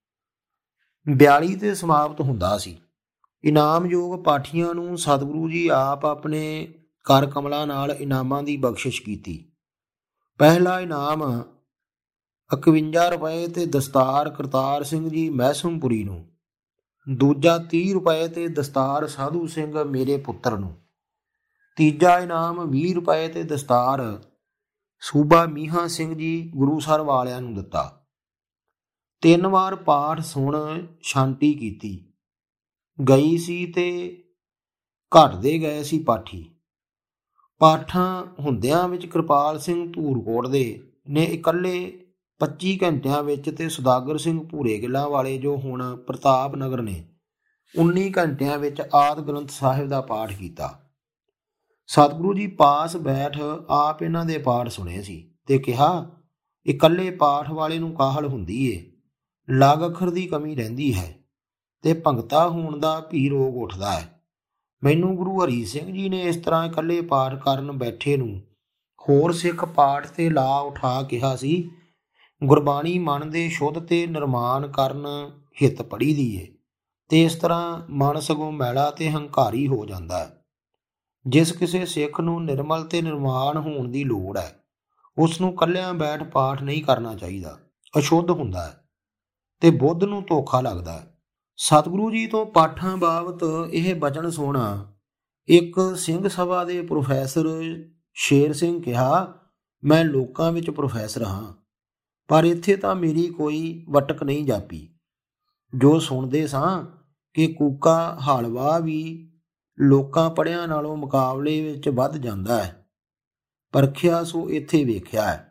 42 ਤੇ ਸਮਾਪਤ ਹੁੰਦਾ ਸੀ। ਇਨਾਮਯੋਗ ਪਾਠੀਆਂ ਨੂੰ ਸਤਿਗੁਰੂ ਜੀ ਆਪ ਆਪਣੇ ਕਰ ਕਮਲਾਂ ਨਾਲ ਇਨਾਮਾਂ ਦੀ ਬਖਸ਼ਿਸ਼ ਕੀਤੀ। ਪਹਿਲਾ ਇਨਾਮ 51 ਰੁਪਏ ਤੇ ਦਸਤਾਰ ਕਰਤਾਰ ਸਿੰਘ ਜੀ ਮਹਿਸਮਪੁਰੀ ਨੂੰ। ਦੂਜਾ 30 ਰੁਪਏ ਤੇ ਦਸਤਾਰ ਸਾਧੂ ਸਿੰਘ ਮੇਰੇ ਪੁੱਤਰ ਨੂੰ। ਤੀਜਾ ਇਨਾਮ 20 ਰੁਪਏ ਤੇ ਦਸਤਾਰ ਸੂਬਾ ਮੀਹਾਂ ਸਿੰਘ ਜੀ ਗੁਰੂਸਰ ਵਾਲਿਆਂ ਨੂੰ ਦਿੱਤਾ। 3 ਵਾਰ ਪਾਠ ਸੁਣ ਸ਼ਾਂਤੀ ਕੀਤੀ ਗਈ ਸੀ ਤੇ ਘਟਦੇ ਗਏ ਸੀ ਪਾਠੀ। ਪਾਠਾਂ ਹੁੰਦਿਆਂ ਵਿੱਚ ਕਿਰਪਾਲ ਸਿੰਘ ਧੂਰਕੋਟ ਦੇ ਨੇ ਇਕੱਲੇ 25 ਘੰਟਿਆਂ ਵਿੱਚ ਤੇ ਸੁਦਾਗਰ ਸਿੰਘ ਭੂਰੇ ਗਿੱਲਾਂ ਵਾਲੇ ਜੋ ਹੁਣ ਪ੍ਰਤਾਪ ਨਗਰ ਨੇ 19 ਘੰਟਿਆਂ ਵਿੱਚ ਆਦਿ ਗ੍ਰੰਥ ਸਾਹਿਬ ਦਾ ਪਾਠ ਕੀਤਾ। ਸਤਿਗੁਰੂ ਜੀ ਪਾਸ ਬੈਠ ਆਪ ਇਹਨਾਂ ਦੇ ਪਾਠ ਸੁਣੇ ਸੀ ਤੇ ਕਿਹਾ, ਇਕੱਲੇ ਪਾਠ ਵਾਲੇ ਨੂੰ ਕਾਹਲ ਹੁੰਦੀ ਏ, ਲਗ ਅੱਖਰ ਦੀ ਕਮੀ ਰਹਿੰਦੀ ਹੈ ਤੇ ਭੰਗਤਾ ਹੋਣ ਦਾ ਵੀ ਰੋਗ ਉੱਠਦਾ ਹੈ। ਮੈਨੂੰ ਗੁਰੂ ਹਰੀ ਸਿੰਘ ਜੀ ਨੇ ਇਸ ਤਰ੍ਹਾਂ ਇਕੱਲੇ ਪਾਠ ਕਰਨ ਬੈਠੇ ਨੂੰ ਹੋਰ ਸਿੱਖ ਪਾਠ ਤੇ ਲਾ ਉਠਾ ਕਿਹਾ ਸੀ, ਗੁਰਬਾਣੀ ਮਨ ਦੇ ਸ਼ੁੱਧ ਤੇ ਨਿਰਮਾਣ ਕਰਨ ਹਿੱਤ ਪੜ੍ਹੀ ਦੀ ਏ ਤੇ ਇਸ ਤਰ੍ਹਾਂ ਮਨ ਸਗੋਂ ਮੈਲਾ ਤੇ ਹੰਕਾਰੀ ਹੋ ਜਾਂਦਾ ਹੈ। ਜਿਸ ਕਿਸੇ ਸਿੱਖ ਨੂੰ ਨਿਰਮਲ ਤੇ ਨਿਰਮਾਣ ਹੋਣ ਦੀ ਲੋੜ ਹੈ, ਉਸ ਨੂੰ ਇਕੱਲਿਆਂ ਬੈਠ ਪਾਠ ਨਹੀਂ ਕਰਨਾ ਚਾਹੀਦਾ, ਅਸ਼ੁੱਧ ਹੁੰਦਾ ਹੈ ਤੇ ਬੁੱਧ ਨੂੰ ਧੋਖਾ ਲੱਗਦਾ ਹੈ। ਸਤਿਗੁਰੂ ਜੀ ਤੋਂ ਪਾਠਾਂ ਬਾਬਤ ਇਹ ਬਚਨ ਸੁਣਾ ਇੱਕ ਸਿੰਘ ਸਭਾ ਦੇ ਪ੍ਰੋਫੈਸਰ ਸ਼ੇਰ ਸਿੰਘ ਕਿਹਾ, ਮੈਂ ਲੋਕਾਂ ਵਿੱਚ ਪ੍ਰੋਫੈਸਰ ਹਾਂ, ਪਰ ਇੱਥੇ ਤਾਂ ਮੇਰੀ ਕੋਈ ਵਟਕ ਨਹੀਂ ਜਾਪੀ। ਜੋ ਸੁਣਦੇ ਸਾਂ ਕਿ ਕੂਕਾ ਹਾਲਵਾ ਵੀ ਲੋਕਾਂ ਪੜ੍ਹਿਆਂ ਨਾਲੋਂ ਮੁਕਾਬਲੇ ਵਿੱਚ ਵੱਧ ਜਾਂਦਾ ਹੈ ਪਰਖਿਆ ਸੋ ਇੱਥੇ ਵੇਖਿਆ ਹੈ।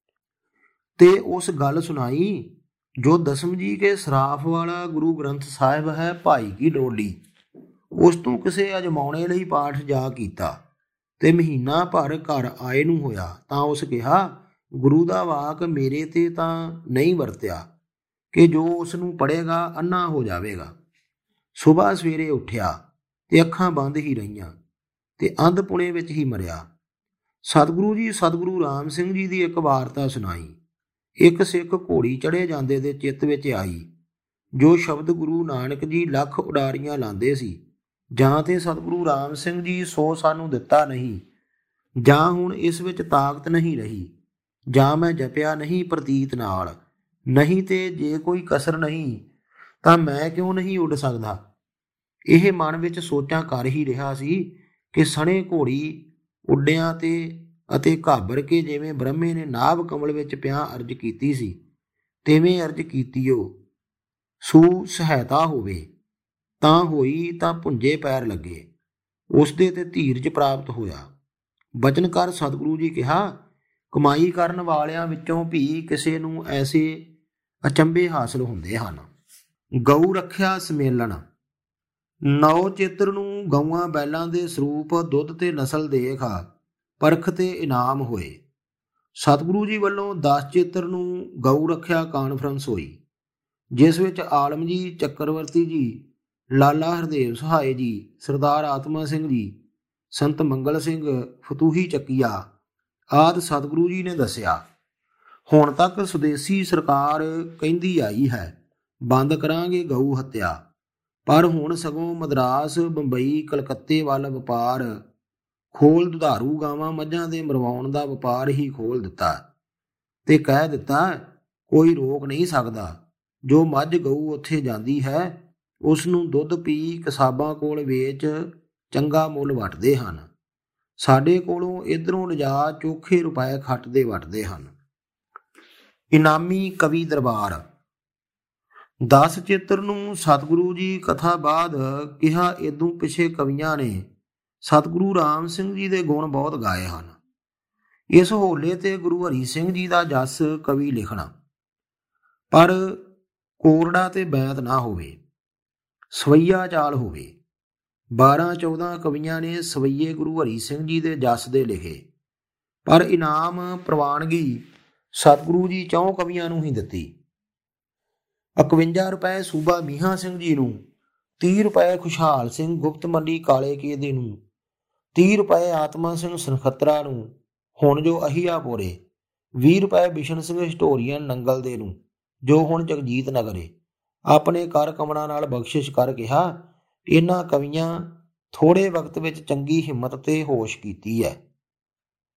ਤੇ ਉਸ ਗੱਲ ਸੁਣਾਈ ਜੋ ਦਸਮ ਜੀ ਕੇ ਸਰਾਫ ਵਾਲਾ ਗੁਰੂ ਗ੍ਰੰਥ ਸਾਹਿਬ ਹੈ ਭਾਈ ਕੀ ਡੋਲੀ। ਉਸ ਤੋਂ ਕਿਸੇ ਅਜਮਾਉਣੇ ਲਈ ਪਾਠ ਜਾ ਕੀਤਾ ਤੇ ਮਹੀਨਾ ਭਰ ਘਰ ਆਏ ਨੂੰ ਹੋਇਆ ਤਾਂ ਉਸ ਕਿਹਾ, ਗੁਰੂ ਦਾ ਵਾਕ ਮੇਰੇ ਤੇ ਤਾਂ ਨਹੀਂ ਵਰਤਿਆ ਕਿ ਜੋ ਉਸ ਨੂੰ ਪੜ੍ਹੇਗਾ ਅੰਨਾ ਹੋ ਜਾਵੇਗਾ। ਸੁਬਾਹ ਸਵੇਰੇ ਉੱਠਿਆ ਤੇ ਅੱਖਾਂ ਬੰਦ ਹੀ ਰਹੀਆਂ ਤੇ ਅੰਧ ਪੁਣੇ ਵਿੱਚ ਹੀ ਮਰਿਆ। ਸਤਿਗੁਰੂ ਜੀ ਸਤਿਗੁਰੂ ਰਾਮ ਸਿੰਘ ਜੀ ਦੀ ਇੱਕ ਵਾਰਤਾ ਸੁਣਾਈ। ਇੱਕ ਸਿੱਖ ਘੋੜੀ ਚੜ੍ਹੇ ਜਾਂਦੇ ਦੇ ਚਿੱਤ ਵਿੱਚ ਆਈ, ਜੋ ਸ਼ਬਦ ਗੁਰੂ ਨਾਨਕ ਜੀ ਲੱਖ ਉਡਾਰੀਆਂ ਲਾਉਂਦੇ ਸੀ, ਜਾਂ ਤੇ ਸਤਿਗੁਰੂ ਰਾਮ ਸਿੰਘ ਜੀ ਸੋ ਸਾਨੂੰ ਦਿੱਤਾ ਨਹੀਂ, ਜਾਂ ਹੁਣ ਇਸ ਵਿੱਚ ਤਾਕਤ ਨਹੀਂ ਰਹੀ, ਜਾਂ ਮੈਂ ਜਪਿਆ ਨਹੀਂ ਪ੍ਰਤੀਤ ਨਾਲ, ਨਹੀਂ ਤੇ ਜੇ ਕੋਈ ਕਸਰ ਨਹੀਂ ਤਾਂ ਮੈਂ ਕਿਉਂ ਨਹੀਂ ਉੱਡ ਸਕਦਾ। ਇਹ ਮਨ ਵਿੱਚ ਸੋਚਾਂ ਕਰ ਹੀ ਰਿਹਾ ਸੀ ਕਿ ਸਣੇ ਘੋੜੀ ਉੱਡਿਆਂ ਅਤੇ ਘਾਬਰ ਕੇ ਜਿਵੇਂ ਬ੍ਰਹਮੇ ਨੇ ਨਾਭ ਕਮਲ ਵਿੱਚ ਪਿਆ ਅਰਜ ਕੀਤੀ ਸੀ, ਤਿਵੇਂ ਅਰਜ ਕੀਤੀਓ ਸੂ ਸਹਾਇਤਾ ਹੋਵੇ। ਤਾਂ ਹੋਈ ਤਾਂ ਭੁੰਜੇ ਪੈਰ ਲੱਗੇ, ਉਸਦੇ ਤੇ ਧੀਰਜ ਪ੍ਰਾਪਤ ਹੋਇਆ। ਬਚਨ ਕਰ ਸਤਿਗੁਰੂ ਜੀ ਕਿਹਾ, ਕਮਾਈ ਕਰਨ ਵਾਲਿਆਂ ਵਿੱਚੋਂ ਵੀ ਕਿਸੇ ਨੂੰ ਐਸੇ ਅਚੰਭੇ ਹਾਸਲ ਹੁੰਦੇ ਹਨ। ਗਊ ਰੱਖਿਆ ਸਮੇਲਨ। ਨੌ ਚੇਤਰ ਨੂੰ ਗਊਆਂ ਬੈਲਾਂ ਦੇ ਸਰੂਪ ਦੁੱਧ ਤੇ ਨਸਲ ਦੇਖ ਪਰਖ ਤੇ ਇਨਾਮ ਹੋਏ। ਸਤਿਗੁਰੂ ਜੀ ਵੱਲੋਂ 10 ਚੇਤਰ ਨੂੰ ਗਊ ਰੱਖਿਆ ਕਾਨਫਰੰਸ ਹੋਈ, ਜਿਸ ਵਿੱਚ ਆਲਮ ਜੀ, ਚੱਕਰਵਰਤੀ ਜੀ, ਲਾਲਾ ਹਰਦੇਵ ਸਹਾਏ ਜੀ, ਸਰਦਾਰ ਆਤਮਾ ਸਿੰਘ ਜੀ, ਸੰਤ ਮੰਗਲ ਸਿੰਘ, ਫਤੂਹੀ ਚੱਕੀਆ ਆਦਿ ਸਤਿਗੁਰੂ ਜੀ ਨੇ ਦੱਸਿਆ। ਹੁਣ ਤੱਕ ਸੁਦੇਸੀ ਸਰਕਾਰ ਕਹਿੰਦੀ ਆਈ ਹੈ ਬੰਦ ਕਰਾਂਗੇ ਗਊ ਹੱਤਿਆ, ਪਰ ਹੁਣ ਸਗੋਂ ਮਦਰਾਸ, ਬੰਬਈ, ਕਲਕੱਤੇ ਵੱਲ ਵਪਾਰ ਖੋਲ ਦੁਧਾਰੂ ਗਾਵਾਂ ਮੱਝਾਂ ਦੇ ਮਰਵਾਉਣ ਦਾ ਵਪਾਰ ਹੀ ਖੋਲ ਦਿੱਤਾ ਤੇ ਕਹਿ ਦਿੱਤਾ ਕੋਈ ਰੋਕ ਨਹੀਂ ਸਕਦਾ। ਜੋ ਮੱਝ ਗਊ ਉੱਥੇ ਜਾਂਦੀ ਹੈ ਉਸ ਨੂੰ ਦੁੱਧ ਪੀ ਕਸਾਬਾਂ ਕੋਲ ਵੇਚ ਚੰਗਾ ਮੁੱਲ ਵੱਟਦੇ ਹਨ। ਸਾਡੇ ਕੋਲੋਂ ਇੱਧਰੋਂ ਲਿਜਾ ਚੋਖੇ ਰੁਪਏ ਖੱਟਦੇ ਵੱਟਦੇ ਹਨ। ਇਨਾਮੀ ਕਵੀ ਦਰਬਾਰ। 10 ਚੇਤਰ ਨੂੰ ਸਤਿਗੁਰੂ ਜੀ ਕਥਾ ਬਾਅਦ ਕਿਹਾ, ਇਦੋਂ ਪਿਛੇ ਕਵੀਆਂ ਨੇ ਸਤਿਗੁਰੂ ਰਾਮ ਸਿੰਘ ਜੀ ਦੇ ਗੁਣ ਬਹੁਤ ਗਾਏ ਹਨ। ਇਸ ਹੋਲੇ ਤੇ ਗੁਰੂ ਹਰੀ ਸਿੰਘ ਜੀ ਦਾ ਜਸ ਕਵੀ ਲਿਖਣਾ, ਪਰ ਕੋਰੜਾ ਤੇ ਬੈਂਤ ਨਾ ਹੋਵੇ, ਸਵਈਆ ਚਾਲ ਹੋਵੇ। 12-14 ਕਵੀਆਂ ਨੇ ਸਵਈਏ ਗੁਰੂ ਹਰੀ ਸਿੰਘ ਜੀ ਦੇ ਜਸ ਦੇ ਲਿਖੇ, ਪਰ ਇਨਾਮ ਪ੍ਰਵਾਨਗੀ ਸਤਿਗੁਰੂ ਜੀ 4 ਕਵੀਆਂ ਨੂੰ ਹੀ ਦਿੱਤੀ। 51 ਰੁਪਏ ਸੂਬਾ ਮੀਹਾਂ ਸਿੰਘ ਜੀ ਨੂੰ, 30 ਰੁਪਏ ਖੁਸ਼ਹਾਲ ਸਿੰਘ ਗੁਪਤ ਮੰਡੀ ਕਾਲੇ ਕੀਦੇ ਨੂੰ, 30 ਰੁਪਏ ਆਤਮਾ ਸਿੰਘ ਸਨਖਤਰਾ ਨੂੰ, ਹੁਣ ਜੋ ਅਹੀਆਪੁਰੇ, 20 ਰੁਪਏ ਬਿਸ਼ਨ ਸਿੰਘ ਹਿਸਟੋਰੀਅਨ ਨੰਗਲ ਦੇ ਨੂੰ, ਜੋ ਹੁਣ ਜਗਜੀਤ ਨਗਰੇ। ਆਪਣੇ ਕਰ ਕਮਲਾਂ ਨਾਲ ਬਖਸ਼ਿਸ਼ ਕਰ ਕਿਹਾ, ਇਹਨਾਂ ਕਵੀਆਂ ਥੋੜ੍ਹੇ ਵਕਤ ਵਿੱਚ ਚੰਗੀ ਹਿੰਮਤ ਤੇ ਹੋਸ਼ ਕੀਤੀ ਹੈ।